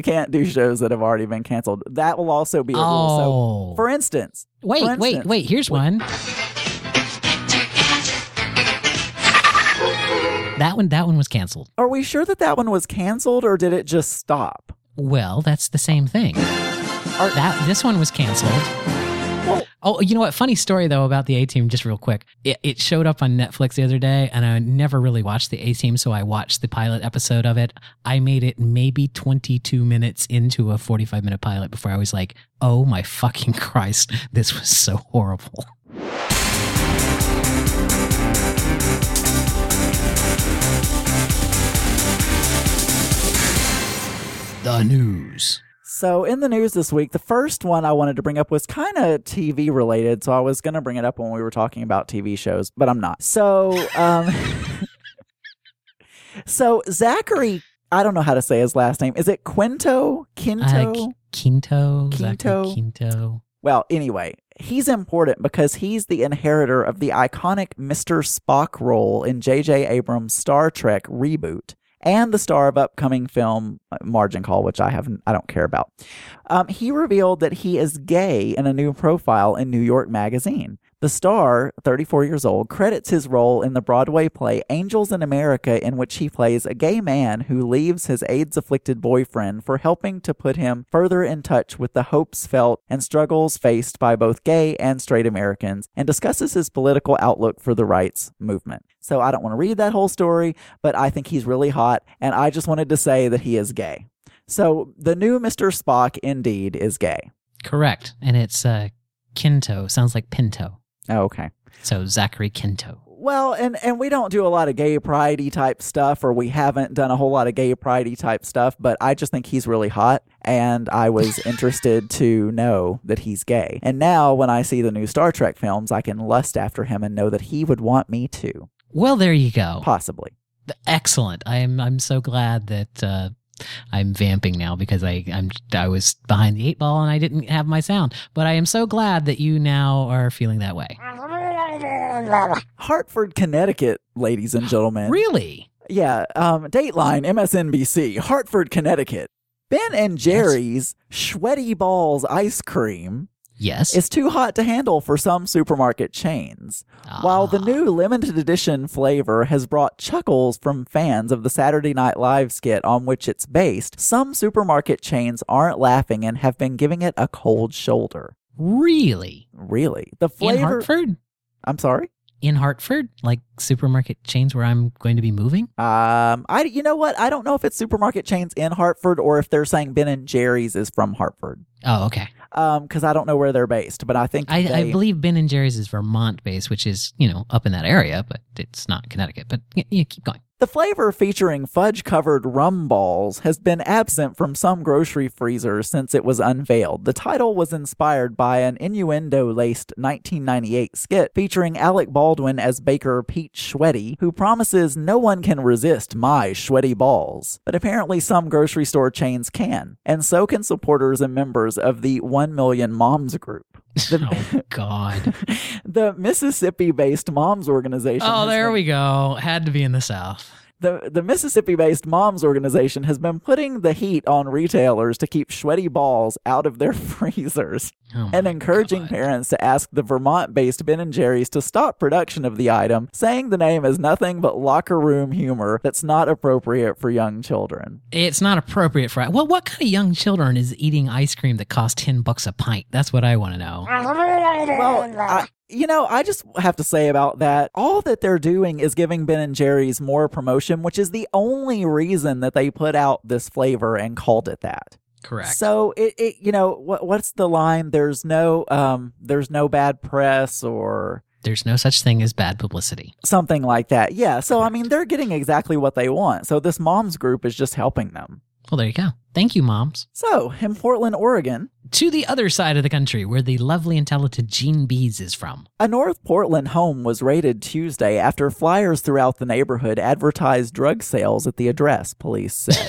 shows that have already been canceled. That will also be a rule. So, for instance, wait. Here's one. That one was canceled. Are we sure that one was canceled, or did it just stop? Well, that's the same thing. This one was canceled. Well, you know what? Funny story, though, about the A-Team, just real quick. It showed up on Netflix the other day, and I never really watched the A-Team, so I watched the pilot episode of it. I made it maybe 22 minutes into a 45-minute pilot before I was like, oh my fucking Christ, this was so horrible. The news. So in the news this week, the first one I wanted to bring up was kind of TV related. So I was going to bring it up when we were talking about TV shows, but I'm not. So, so Zachary, I don't know how to say his last name. Is it Quinto? Quinto? Quinto. Quinto? Zachary Quinto. Well, anyway, he's important because he's the inheritor of the iconic Mr. Spock role in J.J. Abrams' Star Trek reboot and the star of upcoming film Margin Call, which I don't care about. He revealed that he is gay in a new profile in New York Magazine. The star, 34 years old, credits his role in the Broadway play Angels in America, in which he plays a gay man who leaves his AIDS-afflicted boyfriend for helping to put him further in touch with the hopes felt and struggles faced by both gay and straight Americans, and discusses his political outlook for the rights movement. So I don't want to read that whole story, but I think he's really hot, and I just wanted to say that he is gay. So the new Mr. Spock indeed is gay. Correct. And it's Quinto. Sounds like Pinto. Oh, okay. So Zachary Quinto. Well, and we don't do a lot of gay pride-y type stuff, or we haven't done a whole lot of gay pride-y type stuff, but I just think he's really hot, and I was interested to know that he's gay. And now when I see the new Star Trek films, I can lust after him and know that he would want me to. Well, there you go. Possibly. Excellent. I'm so glad that I'm vamping now because I was behind the 8 ball and I didn't have my sound. But I am so glad that you now are feeling that way. Hartford, Connecticut, ladies and gentlemen. Really? Yeah. Dateline, MSNBC, Hartford, Connecticut. Ben and Jerry's Sweaty Balls ice cream. Yes. It's too hot to handle for some supermarket chains. While the new limited edition flavor has brought chuckles from fans of the Saturday Night Live skit on which it's based, some supermarket chains aren't laughing and have been giving it a cold shoulder. Really? Really? The flavor... In Hartford? I'm sorry? In Hartford? Like supermarket chains where I'm going to be moving? You know what? I don't know if it's supermarket chains in Hartford or if they're saying Ben and Jerry's is from Hartford. Oh, okay. Because I don't know where they're based, but I think I believe Ben and Jerry's is Vermont based, which is, up in that area, but it's not Connecticut. But yeah, keep going. The flavor featuring fudge-covered rum balls has been absent from some grocery freezers since it was unveiled. The title was inspired by an innuendo-laced 1998 skit featuring Alec Baldwin as baker Pete Schweddy, who promises no one can resist my Schweddy balls. But apparently some grocery store chains can, and so can supporters and members of the 1 Million Moms group. Oh, God. The Mississippi-based Moms Organization. Oh, there we go. Had to be in the South. The Mississippi-based Moms Organization has been putting the heat on retailers to keep Schweddy balls out of their freezers and encouraging parents to ask the Vermont-based Ben & Jerry's to stop production of the item, saying the name is nothing but locker room humor that's not appropriate for young children. It's not appropriate for... Well, what kind of young children is eating ice cream that costs $10 a pint? That's what I want to know. Well, I just have to say about that, all that they're doing is giving Ben & Jerry's more promotion, which is the only reason that they put out this flavor and called it that. Correct. So what's the line? There's no bad press or... There's no such thing as bad publicity. Something like that. Yeah. So, I mean, they're getting exactly what they want. So this moms group is just helping them. Well, there you go. Thank you, moms. So, in Portland, Oregon... To the other side of the country, where the lovely and talented Gene Bees is from. A North Portland home was raided Tuesday after flyers throughout the neighborhood advertised drug sales at the address, police said.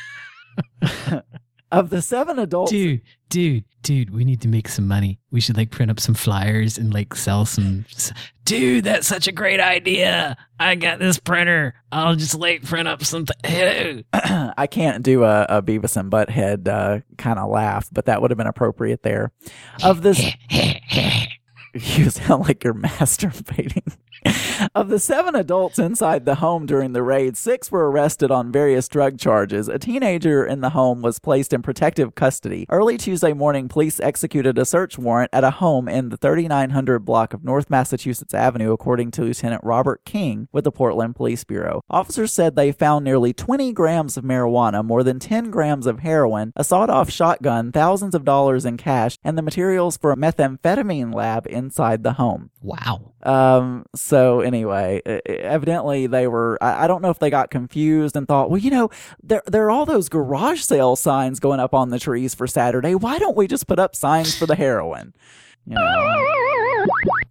Of the 7 adults... Dude, we need to make some money. We should print up some flyers and sell some... Dude, that's such a great idea. I got this printer. I'll just print up something. I can't do a Beavis and Butthead kind of laugh, but that would have been appropriate there. Of this... You sound like you're masturbating. Of the 7 adults inside the home during the raid, 6 were arrested on various drug charges. A teenager in the home was placed in protective custody. Early Tuesday morning, police executed a search warrant at a home in the 3900 block of North Massachusetts Avenue, according to Lieutenant Robert King with the Portland Police Bureau. Officers said they found nearly 20 grams of marijuana, more than 10 grams of heroin, a sawed-off shotgun, thousands of dollars in cash, and the materials for a methamphetamine lab inside the home. Wow. So anyway, evidently they were, I don't know if they got confused and thought, well, there are all those garage sale signs going up on the trees for Saturday. Why don't we just put up signs for the heroin?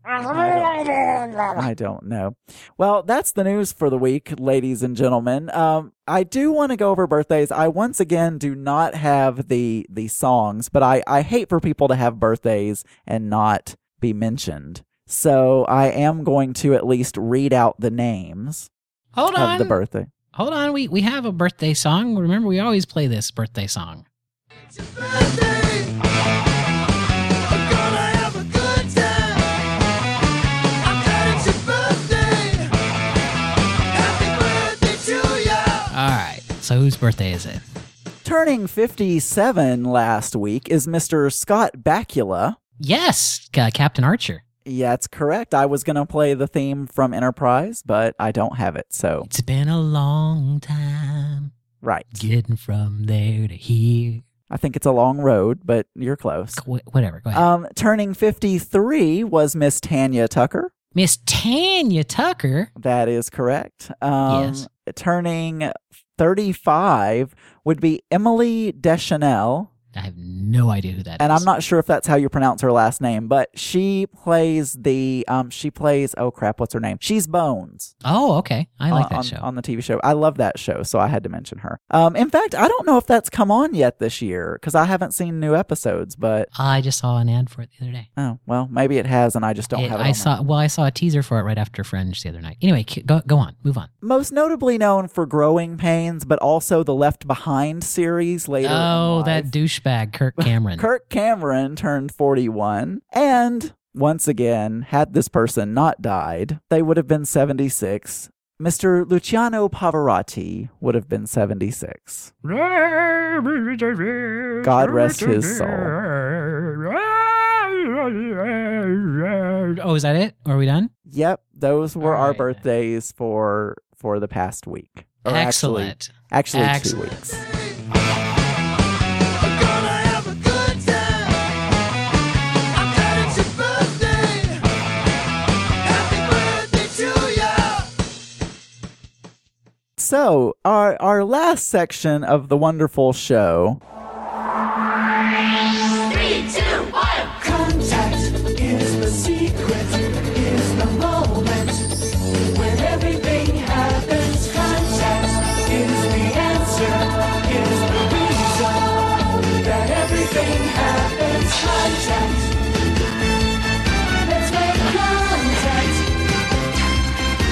I don't know. Well, that's the news for the week, ladies and gentlemen. I do want to go over birthdays. I once again do not have the songs, but I hate for people to have birthdays and not be mentioned. So I am going to at least read out the names Hold of on. the birthday. Hold on. We have a birthday song. Remember, we always play this birthday song. It's your birthday. I'm gonna have a good time. I'm glad it's your birthday. Happy birthday to ya. All right. So whose birthday is it? Turning 57 last week is Mr. Scott Bakula. Yes, Captain Archer. Yeah, that's correct. I was going to play the theme from Enterprise, but I don't have it, so... It's been a long time Right. getting from there to here. I think it's a long road, but you're close. Whatever, go ahead. Turning 53 was Miss Tanya Tucker. Miss Tanya Tucker. That is correct. Yes. Turning 35 would be Emily Deschanel. I have no idea who that is. And I'm not sure if that's how you pronounce her last name, but she plays oh crap, what's her name? She's Bones. Oh, okay. I like that on, show. On the TV show. I love that show, so I had to mention her. In fact, I don't know if that's come on yet this year, because I haven't seen new episodes, but... I just saw an ad for it the other day. Oh, well, maybe it has, and I just don't have it on I saw a teaser for it right after Fringe the other night. Anyway, go on. Move on. Most notably known for Growing Pains, but also the Left Behind series later in life. That douchebag, Kirk Cameron. Kirk Cameron turned 41, and once again, had this person not died, they would have been 76. Mr. Luciano Pavarotti would have been 76. God rest his soul. Oh, is that it? Are we done? Yep, those were All our right. birthdays for the past week. Or Excellent. Actually 2 Excellent. weeks. I'm gonna have a good time. I'm glad it's your birthday. Happy birthday to ya. So, our last section of the wonderful show. 3, 2, 1. Contact is the secret, is the moment when everything happens. Contact is the answer, is the reason that everything happens. Contact. Let's make contact.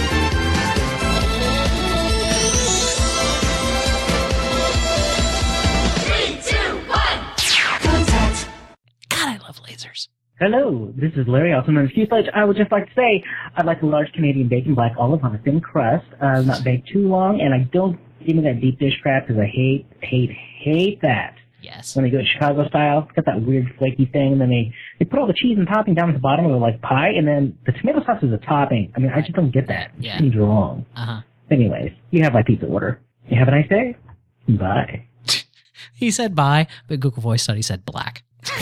Contact. God, I love lasers. Hello, this is Larry, also known as Q-Sledge. I would just like to say I'd like a large Canadian bacon black olive on a thin crust, not baked too long, and I don't give me that deep dish crap because I hate that. Yes. When they do it Chicago style, it's got that weird flaky thing, and then they put all the cheese and topping down at the bottom of it like pie, and then the tomato sauce is a topping. I mean, I just don't get that. Yeah. It seems wrong. Uh-huh. Anyways, you have my pizza order. You have a nice day. Bye. He said bye, but Google Voice thought he said black.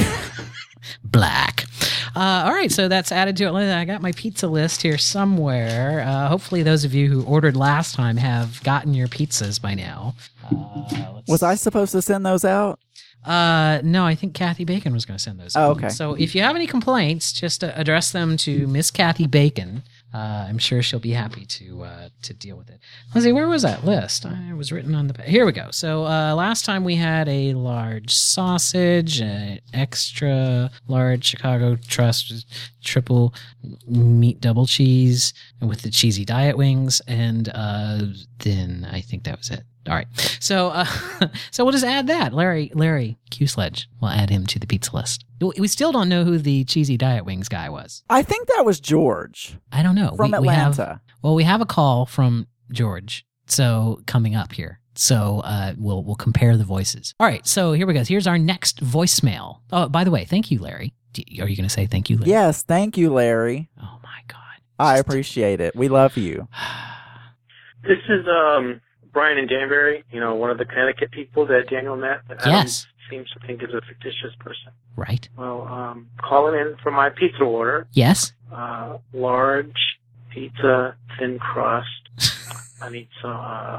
Black. All right, so that's added to it. I got my pizza list here somewhere. Hopefully those of you who ordered last time have gotten your pizzas by now. Was I supposed to send those out? No, I think Kathy Bacon was going to send those Oh, out. okay. So if you have any complaints, just address them to Miss Kathy Bacon. I'm sure she'll be happy to deal with it. Let's see, where was that list? I was written on the... Here we go. So last time we had a large sausage, an extra large Chicago Trust triple meat double cheese with the cheesy diet wings, and then I think that was it. All right. So so we'll just add that. Larry Q-Sledge. We'll add him to the pizza list. We still don't know who the cheesy diet wings guy was. I think that was George I don't know. from Atlanta. We have a call from George. So coming up here. So we'll compare the voices. All right. So here we go. Here's our next voicemail. Oh, by the way, thank you, Larry. Are you going to say thank you, Larry? Yes, thank you, Larry. Oh my God. I appreciate it. We love you. This is Brian in Danbury, one of the Connecticut people that Daniel met. That Yes. Adam seems to think is a fictitious person. Right. Well, calling in for my pizza order. Yes. Large pizza, thin crust. I need some,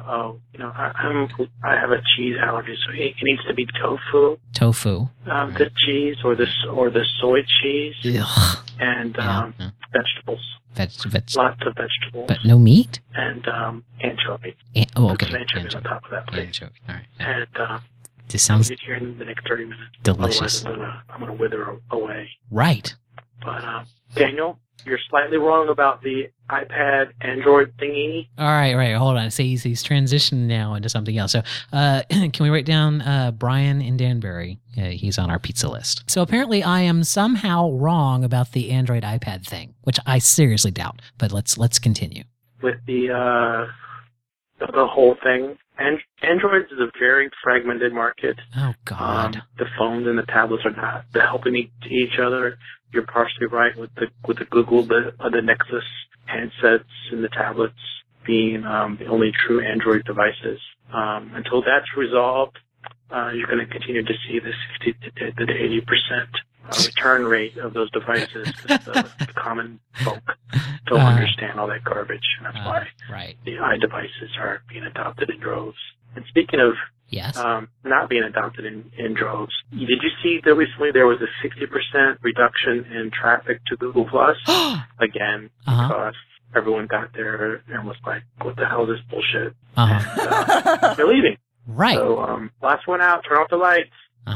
I have a cheese allergy, so it needs to be tofu. Tofu. The cheese or the soy cheese. Ugh. And Yeah. vegetables. Lots of vegetables. But no meat? And anchovy. Okay. Put some anchovies on top of that, please. Anchovy. All right. And This sounds I'll get here in the next 30 minutes. delicious. Otherwise, I'm gonna wither away. Right. But Daniel, you're slightly wrong about the iPad Android thingy. All right. Hold on. See, he's transitioned now into something else. So, can we write down Brian in Danbury? He's on our pizza list. So apparently, I am somehow wrong about the Android iPad thing, which I seriously doubt. But let's continue. With the whole thing, Android is a very fragmented market. Oh God. The phones and the tablets are not helping each other. You're partially right with the Google, the Nexus handsets and the tablets being the only true Android devices. Until that's resolved, you're going to continue to see the 60 to 80% return rate of those devices because the common folk don't understand all that garbage. And that's why the iDevices are being adopted in droves. And speaking of yes, not being adopted in droves, did you see that recently there was a 60% reduction in traffic to Google Plus? Again, because everyone got there and was like, what the hell is this bullshit? And, they're leaving. Right. So, last one out, turn off the lights.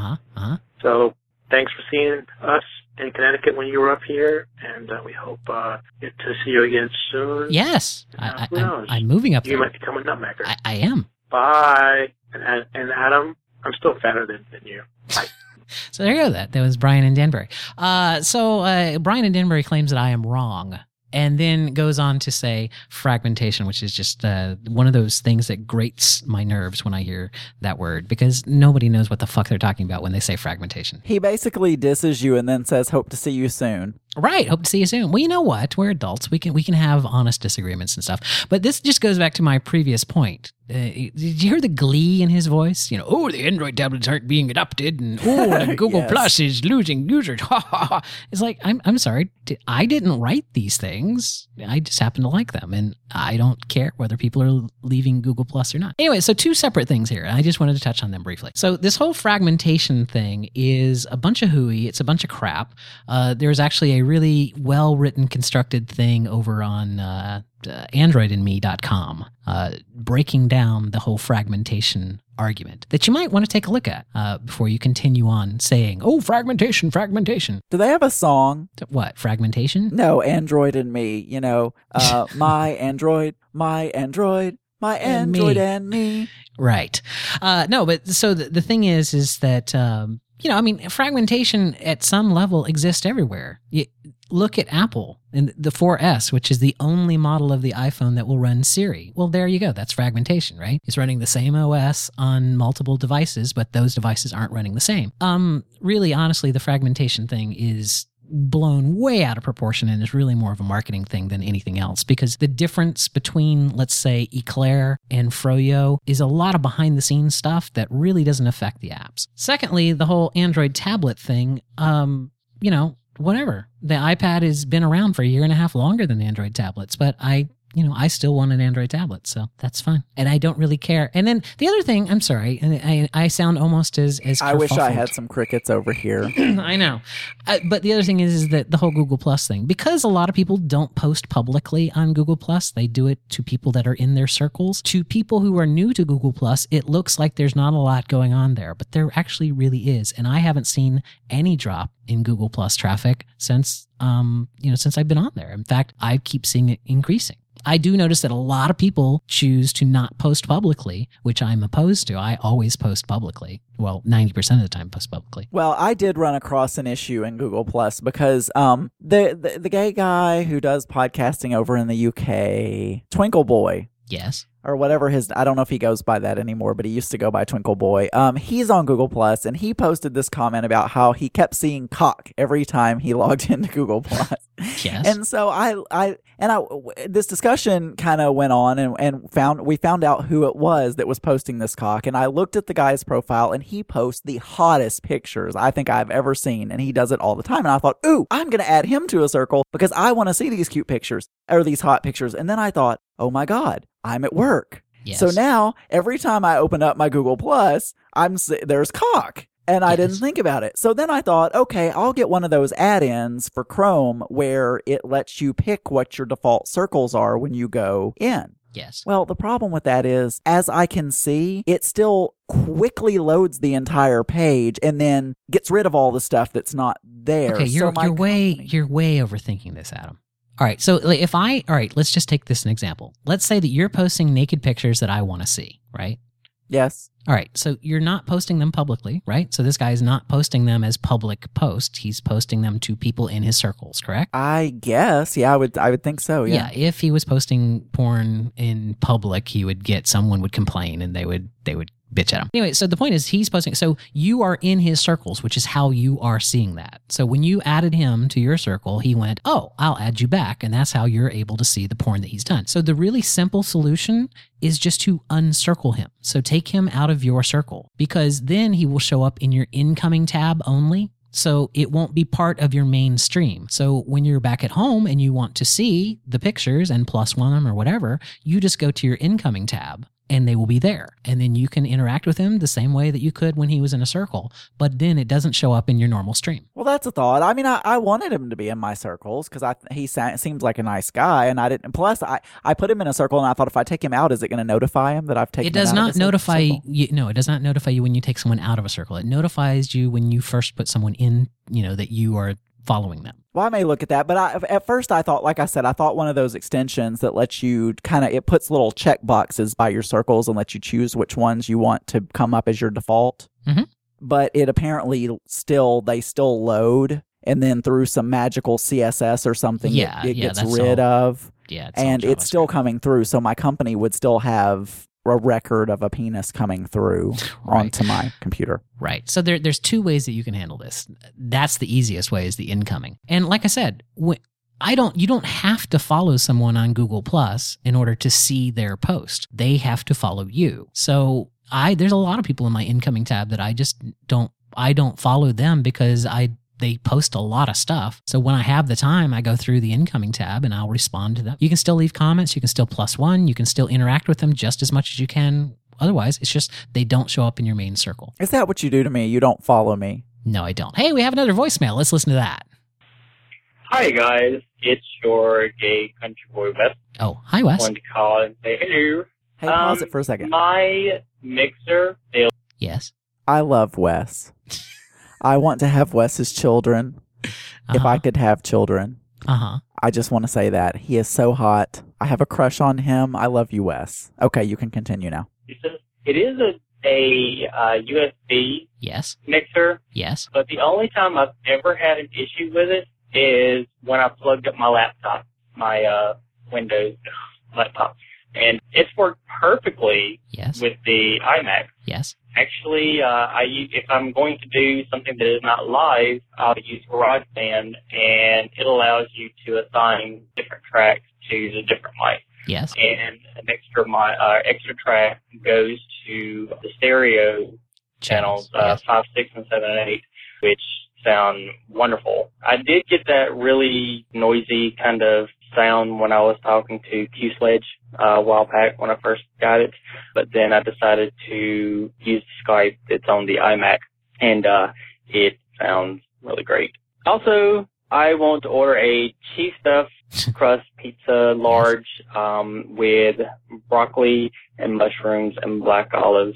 So, thanks for seeing us in Connecticut when you were up here, and we hope get to see you again soon. Yes. Who knows? I'm moving up You there. might become a nutmegger. I am. Bye. And Adam, I'm still fatter than you. Bye. So there you go. That was Brian in Danbury. So Brian in Danbury claims that I am wrong, and then goes on to say fragmentation, which is just one of those things that grates my nerves when I hear that word, because nobody knows what the fuck they're talking about when they say fragmentation. He basically disses you and then says, hope to see you soon. Right. Hope to see you soon. Well, you know what? We're adults. We can have honest disagreements and stuff. But this just goes back to my previous point. Did you hear the glee in his voice? You know, oh, the Android tablets aren't being adopted, and oh, the Google Yes. Plus is losing users. Ha ha ha. It's like, I'm sorry. I didn't write these things. I just happen to like them, and I don't care whether people are leaving Google Plus or not. Anyway, so two separate things here, and I just wanted to touch on them briefly. So this whole fragmentation thing is a bunch of hooey. It's a bunch of crap. There's actually a really well-written, constructed thing over on androidandme.com breaking down the whole fragmentation argument that you might want to take a look at before you continue on saying, oh, fragmentation. Do they have a song? What, fragmentation? No, Android and Me. You know, my Android And me. and me. Right. No, but so the thing is that, fragmentation at some level exists everywhere. Look at Apple and the 4S, which is the only model of the iPhone that will run Siri. Well, there you go. That's fragmentation, right? It's running the same OS on multiple devices, but those devices aren't running the same. Really, honestly, the fragmentation thing is blown way out of proportion and is really more of a marketing thing than anything else, because the difference between, let's say, Eclair and Froyo is a lot of behind the scenes stuff that really doesn't affect the apps. Secondly, the whole Android tablet thing, whatever. The iPad has been around for a year and a half longer than Android tablets, but I still want an Android tablet, so that's fine. And I don't really care. And then the other thing, I'm sorry, and I sound almost as I wish I kerfuffled. had some crickets over here. I know. But the other thing is that the whole Google Plus thing, because a lot of people don't post publicly on Google Plus, they do it to people that are in their circles. To people who are new to Google Plus, it looks like there's not a lot going on there, but there actually really is. And I haven't seen any drop in Google Plus traffic since I've been on there. In fact, I keep seeing it increasing. I do notice that a lot of people choose to not post publicly, which I'm opposed to. I always post publicly. Well, 90% of the time post publicly. Well, I did run across an issue in Google Plus because the gay guy who does podcasting over in the UK, Twinkle Boy, Yes. or whatever I don't know if he goes by that anymore, but he used to go by Twinkle Boy. He's on Google Plus, and he posted this comment about how he kept seeing cock every time he logged into Google Plus. Yes. And so this discussion kind of went on, and we found out who it was that was posting this cock. And I looked at the guy's profile, and he posts the hottest pictures I think I've ever seen, and he does it all the time. And I thought, ooh, I'm going to add him to a circle because I want to see these cute pictures or these hot pictures. And then I thought, oh my God, I'm at work. Yes. So now every time I open up my Google Plus, there's cock. And I didn't Yes. think about it. So then I thought, okay, I'll get one of those add-ins for Chrome where it lets you pick what your default circles are when you go in. Yes. Well, the problem with that is, as I can see, it still quickly loads the entire page and then gets rid of all the stuff that's not there. Okay, you're So my way company- you're way overthinking this, Adam. All right, so let's just take this an example. Let's say that you're posting naked pictures that I want to see, right? Yes. All right, so you're not posting them publicly, right? So this guy is not posting them as public posts. He's posting them to people in his circles, correct? I guess. Yeah, I would think so. Yeah. If he was posting porn in public, someone would complain and they would bitch at him. Anyway, so the point is he's posting. So you are in his circles, which is how you are seeing that. So when you added him to your circle, he went, oh, I'll add you back. And that's how you're able to see the porn that he's done. So the really simple solution is just to uncircle him. So take him out of your circle, because then he will show up in your incoming tab only. So it won't be part of your main stream. So when you're back at home and you want to see the pictures and plus one them or whatever, you just go to your incoming tab and they will be there. And then you can interact with him the same way that you could when he was in a circle, but then it doesn't show up in your normal stream. Well, that's a thought. I mean, I wanted him to be in my circles because he seems like a nice guy, and I didn't. Plus, I put him in a circle, and I thought if I take him out, is it going to notify him that I've taken? It does him out not of the notify circle? you. No, it does not notify you when you take someone out of a circle. It notifies you when you first put someone in, that you are following them. Well, I may look at that, but at first I thought, like I said, I thought one of those extensions that lets you it puts little check boxes by your circles and lets you choose which ones you want to come up as your default. Mhm. But it apparently they still load, and then through some magical CSS or something, it gets that's rid of, Yeah, it's all and it's still JavaScript. coming through. So my company would still have a record of a penis coming through Right. onto my computer. Right. So there's two ways that you can handle this. That's the easiest way, is the incoming. And like I said, you don't have to follow someone on Google Plus in order to see their post. They have to follow you. So there's a lot of people in my incoming tab that I don't follow them because they post a lot of stuff. So when I have the time, I go through the incoming tab and I'll respond to them. You can still leave comments. You can still plus one. You can still interact with them just as much as you can. Otherwise, it's just they don't show up in your main circle. Is that what you do to me? You don't follow me? No, I don't. Hey, we have another voicemail. Let's listen to that. Hi guys, it's your gay country boy Wes. Oh, hi, Wes. Wanted to call and say hello. Hey, pause it for a second. My mixer failed. Yes. I love Wes. I want to have Wes's children. If I could have children. Uh-huh. I just want to say that. He is so hot. I have a crush on him. I love you, Wes. Okay, you can continue now. It is a USB Yes. mixer, Yes. but the only time I've ever had an issue with it is when I plugged up my laptop, my Windows laptop. And it's worked perfectly Yes. with the iMac. Yes. Actually, if I'm going to do something that is not live, I'll use GarageBand, and it allows you to assign different tracks to the different mics. Yes. And an extra track goes to the stereo channels, Yes. 5, 6, and 7, and 8, which sound wonderful. I did get that really noisy kind of sound when I was talking to QSledge a while back when I first got it, but then I decided to use Skype that's on the iMac, and it sounds really great. Also, I want to order a cheese stuffed crust pizza large with broccoli and mushrooms and black olives,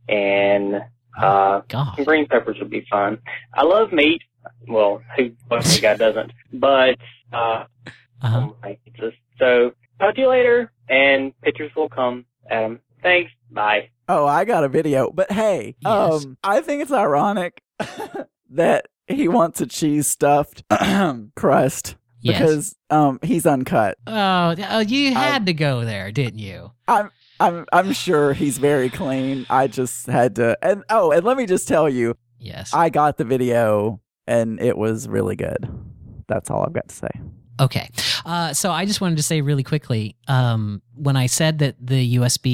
and God. some green peppers would be fine. I love meat. Well, what guy doesn't? But Uh-huh. like pizzas. So talk to you later, and pictures will come. Adam, thanks. Bye. Oh, I got a video. But hey, Yes. I think it's ironic that he wants a cheese stuffed crust Yes. because he's uncut. Oh, you had to go there, didn't you? I'm sure he's very clean. I just had to and let me just tell you, Yes. I got the video and it was really good. That's all I've got to say. Okay. So I just wanted to say really quickly, when I said that the USB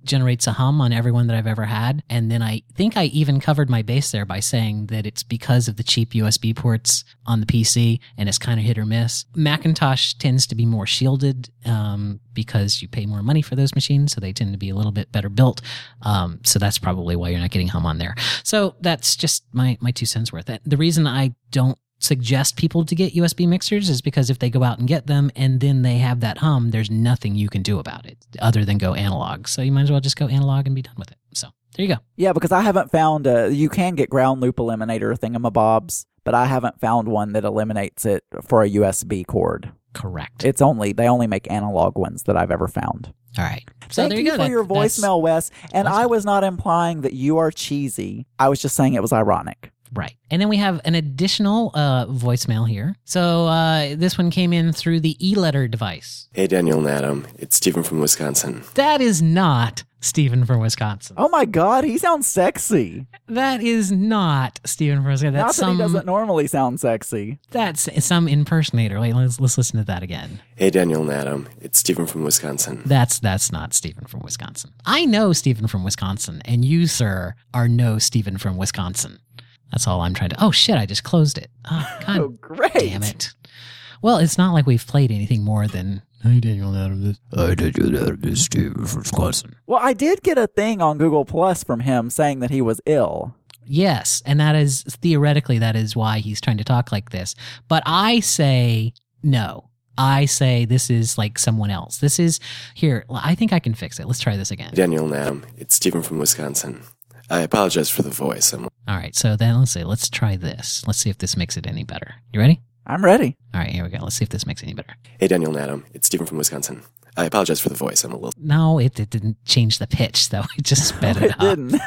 generates a hum on every one that I've ever had. And then I think I even covered my base there by saying that it's because of the cheap USB ports on the PC, and it's kind of hit or miss. Macintosh tends to be more shielded because you pay more money for those machines, so they tend to be a little bit better built. So that's probably why you're not getting hum on there. So that's just my 2 cents worth. The reason I don't suggest people to get USB mixers is because if they go out and get them and then they have that hum, there's nothing you can do about it other than go analog. So you might as well just go analog and be done with it. So there you go. Yeah, because I haven't found you can get ground loop eliminator thingamabobs, but I haven't found one that eliminates it for a USB cord. Correct. They only make analog ones that I've ever found. All right. So Thank there you you go. for your voicemail, Wes. And I was not implying that you are cheesy. I was just saying it was ironic. Right. And then we have an additional voicemail here. So this one came in through the e-letter device. Hey, Daniel and Adam. It's Stephen from Wisconsin. That is not Stephen from Wisconsin. Oh my God, he sounds sexy. That is not Stephen from Wisconsin. Not that he doesn't normally sound sexy. That's some impersonator. Wait, let's listen to that again. Hey, Daniel and Adam. It's Stephen from Wisconsin. That's not Stephen from Wisconsin. I know Stephen from Wisconsin, and you, sir, are no Stephen from Wisconsin. That's all I'm trying to... Oh, shit, I just closed it. Oh, God Oh, great. damn it. Well, it's not like we've played anything more than... Hey, Daniel, this is Stephen from Wisconsin. Well, I did get a thing on Google Plus from him saying that he was ill. Yes, and that is... Theoretically, that is why he's trying to talk like this. But I say no. I say this is like someone else. This is... Here, I think I can fix it. Let's try this again. Daniel and Adam. It's Stephen from Wisconsin. I apologize for the voice. All right, so then let's try this. Let's see if this makes it any better. You ready? I'm ready. All right, here we go. Let's see if this makes it any better. Hey, Daniel and Adam. It's Stephen from Wisconsin. I apologize for the voice. I'm a little... No, it didn't change the pitch, though. It just sped it It up.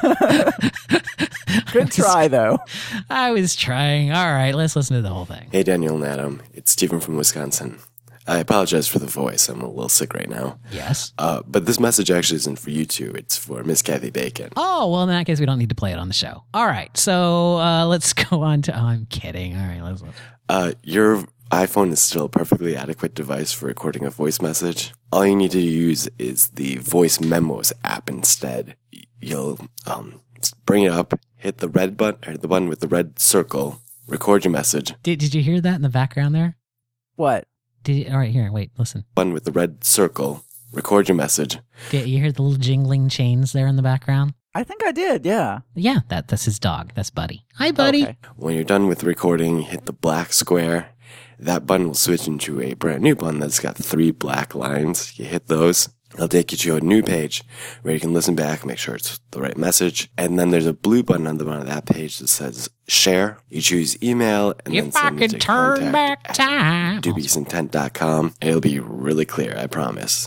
didn't. Good try, though. I was trying. All right, let's listen to the whole thing. Hey, Daniel and Adam. It's Stephen from Wisconsin. I apologize for the voice. I'm a little sick right now. Yes. But this message actually isn't for you two. It's for Miss Kathy Bacon. Oh, well, in that case, we don't need to play it on the show. All right, so let's go on to... Oh, I'm kidding. All right, let's... Your iPhone is still a perfectly adequate device for recording a voice message. All you need to use is the Voice Memos app instead. You'll bring it up, hit the red button, or the button with the red circle, record your message. Did you hear that in the background there? What? All right, here, wait, listen. Button with the red circle, record your message. Did you hear the little jingling chains there in the background? I think I did, yeah. Yeah, that's his dog. That's Buddy. Hi, Buddy. Okay. When you're done with recording, hit the black square. That button will switch into a brand new button that's got 3 black lines. You hit those. It'll take you to a new page where you can listen back, make sure it's the right message. And then there's a blue button on the bottom of that page that says share. You choose email and then If I send it could to turn back contact time. at dubiousintent.com. It'll be really clear, I promise.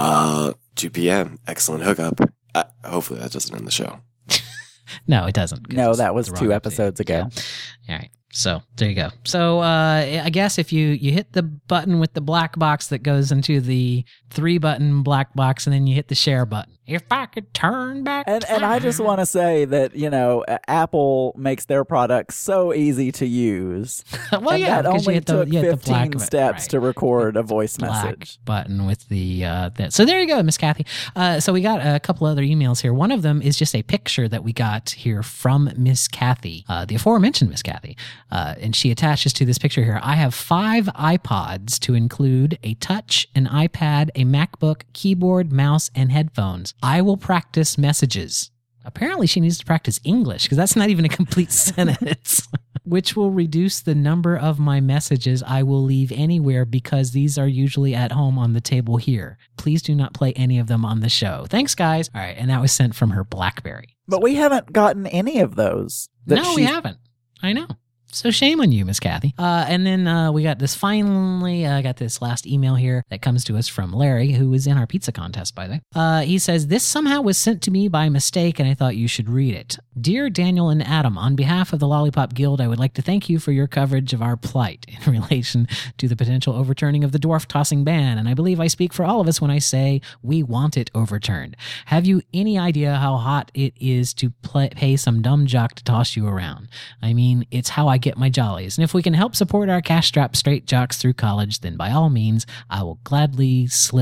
2 p.m. Excellent hookup. Hopefully that doesn't end the show. No, it doesn't. 'cause No, it's that was the wrong 2 update. episodes ago. Yeah. All right. So there you go. So I guess if you hit the button with the black box that goes into the 3-button black box, and then you hit the share button. If I could turn back And I just want to say that, Apple makes their products so easy to use. well, and yeah, that because only took you hit the 15 black steps right. to record a voice Black message. button with the that. So there you go, Miss Kathy. So we got a couple other emails here. One of them is just a picture that we got here from Miss Kathy, the aforementioned Miss Kathy, and she attaches to this picture here. I have 5 iPods to include a touch, an iPad, a MacBook, keyboard, mouse, and headphones. I will practice messages. Apparently, she needs to practice English because that's not even a complete sentence. Which will reduce the number of my messages I will leave anywhere because these are usually at home on the table here. Please do not play any of them on the show. Thanks, guys. All right, and that was sent from her BlackBerry. But we haven't gotten any of those. No, we haven't. I know. So shame on you, Miss Kathy. And then we got this got this last email here that comes to us from Larry, who was in our pizza contest, by the way. He says, this somehow was sent to me by mistake, and I thought you should read it. Dear Daniel and Adam, on behalf of the Lollipop Guild, I would like to thank you for your coverage of our plight in relation to the potential overturning of the dwarf tossing ban, and I believe I speak for all of us when I say we want it overturned. Have you any idea how hot it is to pay some dumb jock to toss you around? I mean, it's how I get my jollies, and if we can help support our cash-strapped straight jocks through college, then by all means, I will gladly slip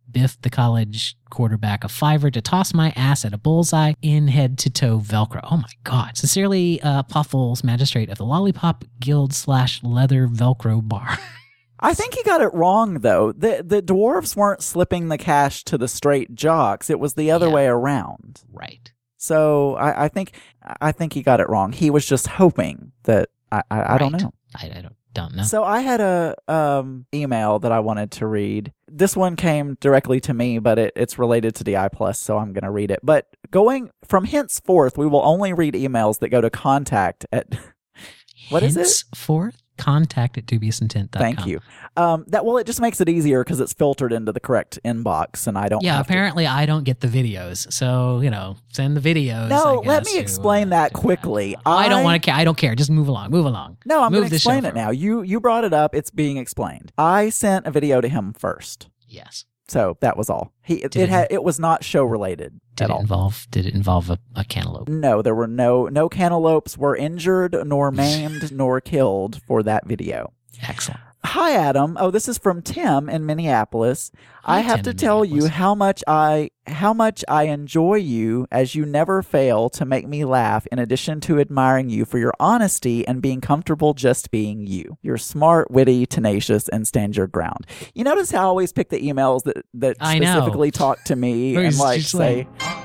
Biff, the college quarterback, a $5 to toss my ass at a bullseye in head-to-toe Velcro. Oh my God. Sincerely, Puffles, magistrate of the Lollipop Guild / Leather Velcro Bar. I think he got it wrong, though. The dwarves weren't slipping the cash to the straight jocks. It was the other way around. Right. So I think he got it wrong. He was just hoping that I don't know. I don't know. So I had a email that I wanted to read. This one came directly to me, but it's related to DI Plus, so I'm going to read it. But going from henceforth, we will only read emails that go to contact at what is it? Henceforth? contact@dubiousintint.com. Thank you. It just makes it easier because it's filtered into the correct inbox, and I don't. Yeah, have apparently I don't get the videos, so send the videos. No, I let guess, me explain that quickly. I don't want to. I don't care. Just move along. Move along. No, I'm going Move to the show explain it now. You brought it up. It's being explained. I sent a video to him first. Yes. So that was all. It was not show related at all. Did it involve a cantaloupe? No, there were no cantaloupes were injured, nor maimed, nor killed for that video. Excellent. Hi, Adam. Oh, this is from Tim in Minneapolis. I have to tell you how much I enjoy you, as you never fail to make me laugh, in addition to admiring you for your honesty and being comfortable just being you. You're smart, witty, tenacious, and stand your ground. You notice how I always pick the emails that specifically talk to me and say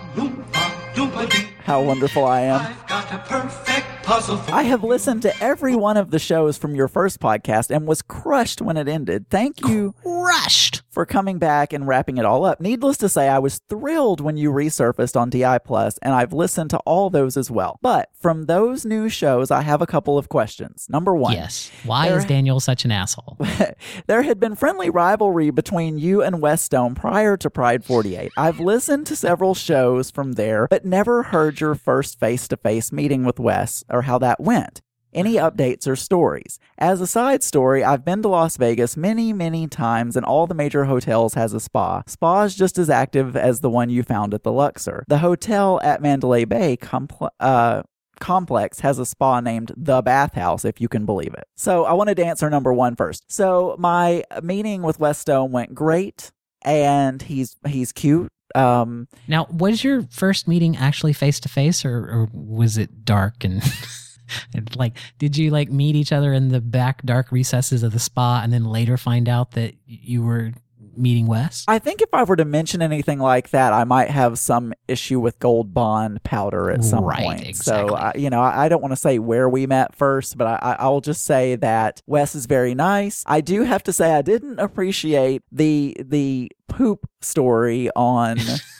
how wonderful I am. I've got a perfect puzzle for I have listened to every one of the shows from your first podcast and was crushed when it ended. Thank you for coming back and wrapping it all up. Needless to say, I was thrilled when you resurfaced on DI Plus, and I've listened to all those as well. But from those new shows, I have a couple of questions. Number one. Yes. Why is Daniel such an asshole? There had been friendly rivalry between you and Wes Stone prior to Pride 48. I've listened to several shows from there, but never heard your first face-to-face meeting with Wes or how that went. Any updates or stories? As a side story, I've been to Las Vegas many, many times, and all the major hotels has a spa. Spa is just as active as the one you found at the Luxor. The hotel at Mandalay Bay complex has a spa named The Bathhouse, if you can believe it. So I wanted to answer number one first. So my meeting with Wes Stone went great, and he's cute. Now, was your first meeting actually face to face, or was it dark and did you meet each other in the back dark recesses of the spa and then later find out that you were meeting Wes? I think if I were to mention anything like that, I might have some issue with Gold Bond powder at some point. Exactly. So, I don't want to say where we met first, but I will just say that Wes is very nice. I do have to say I didn't appreciate the poop story on...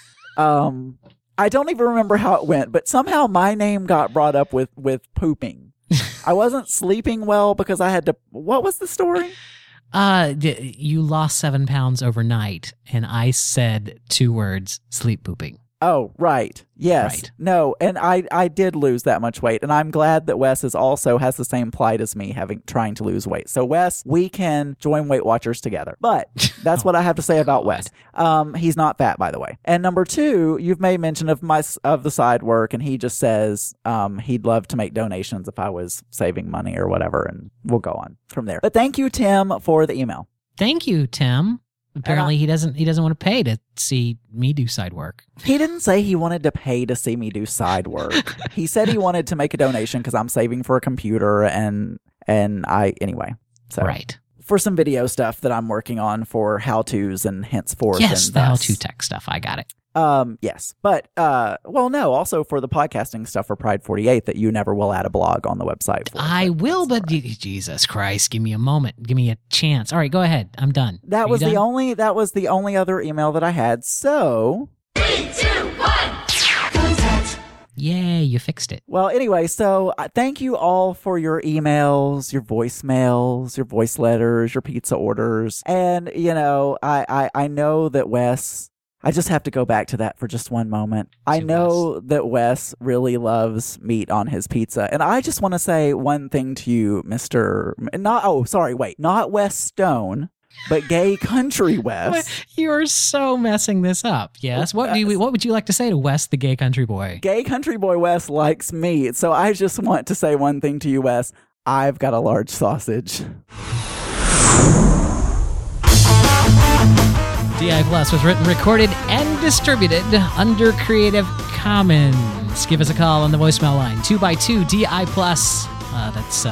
I don't even remember how it went, but somehow my name got brought up with pooping. I wasn't sleeping well because I had to... What was the story? You lost 7 pounds overnight, and I said 2 words: sleep pooping. Oh, right. Yes. Right. No, and I did lose that much weight, and I'm glad that Wes also has the same plight as me, trying to lose weight. So Wes, we can join Weight Watchers together. But that's what I have to say about Wes. He's not fat, by the way. And number 2, you've made mention of the side work, and he just says he'd love to make donations if I was saving money or whatever, and we'll go on from there. But thank you, Tim, for the email. Thank you, Tim. Apparently, he doesn't want to pay to see me do side work. He didn't say he wanted to pay to see me do side work. He said he wanted to make a donation because I'm saving for a computer anyway. So right. For some video stuff that I'm working on for how-tos and henceforth. Yes, and the how-to tech stuff. I got it. Yes, but no, also for the podcasting stuff for Pride 48 that you never will add a blog on the website for. I will, but Jesus Christ, give me a moment, give me a chance. All right, go ahead. I'm done. That was the only other email that I had. So 3, 2, 1. Yay, you fixed it. Well, anyway, so thank you all for your emails, your voicemails, your voice letters, your pizza orders, and I know that Wes. I just have to go back to that for just one moment. I know that Wes really loves meat on his pizza. And I just want to say one thing to you, not Wes Stone, but Gay Country Wes. You're so messing this up. Yes. What would you like to say to Wes, the gay country boy? Gay Country Boy Wes likes meat. So I just want to say one thing to you, Wes. I've got a large sausage. DI Plus was written, recorded, and distributed under Creative Commons. Give us a call on the voicemail line, 2x2 DI Plus. That's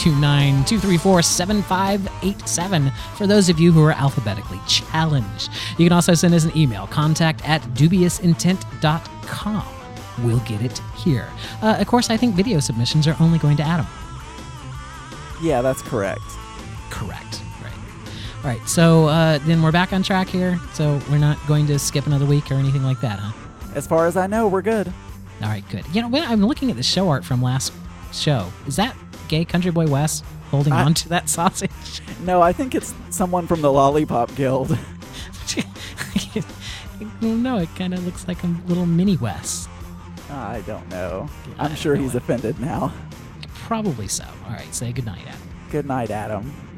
229-234-7587 for those of you who are alphabetically challenged. You can also send us an email, contact@dubiousIntent.com. We'll get it here. Of course, I think video submissions are only going to Adam. Yeah, that's correct. Correct. Right. All right. So then we're back on track here. So we're not going to skip another week or anything like that, huh? As far as I know, we're good. All right. Good. You know, when I'm looking at the show art from last show, is that gay country boy Wes holding on to that sausage? No, I think it's someone from the Lollipop Guild. No, it kind of looks like a little mini Wes. I don't know. I'm sure he's offended now. Probably so. All right. Say goodnight, Adam. Good night, Adam.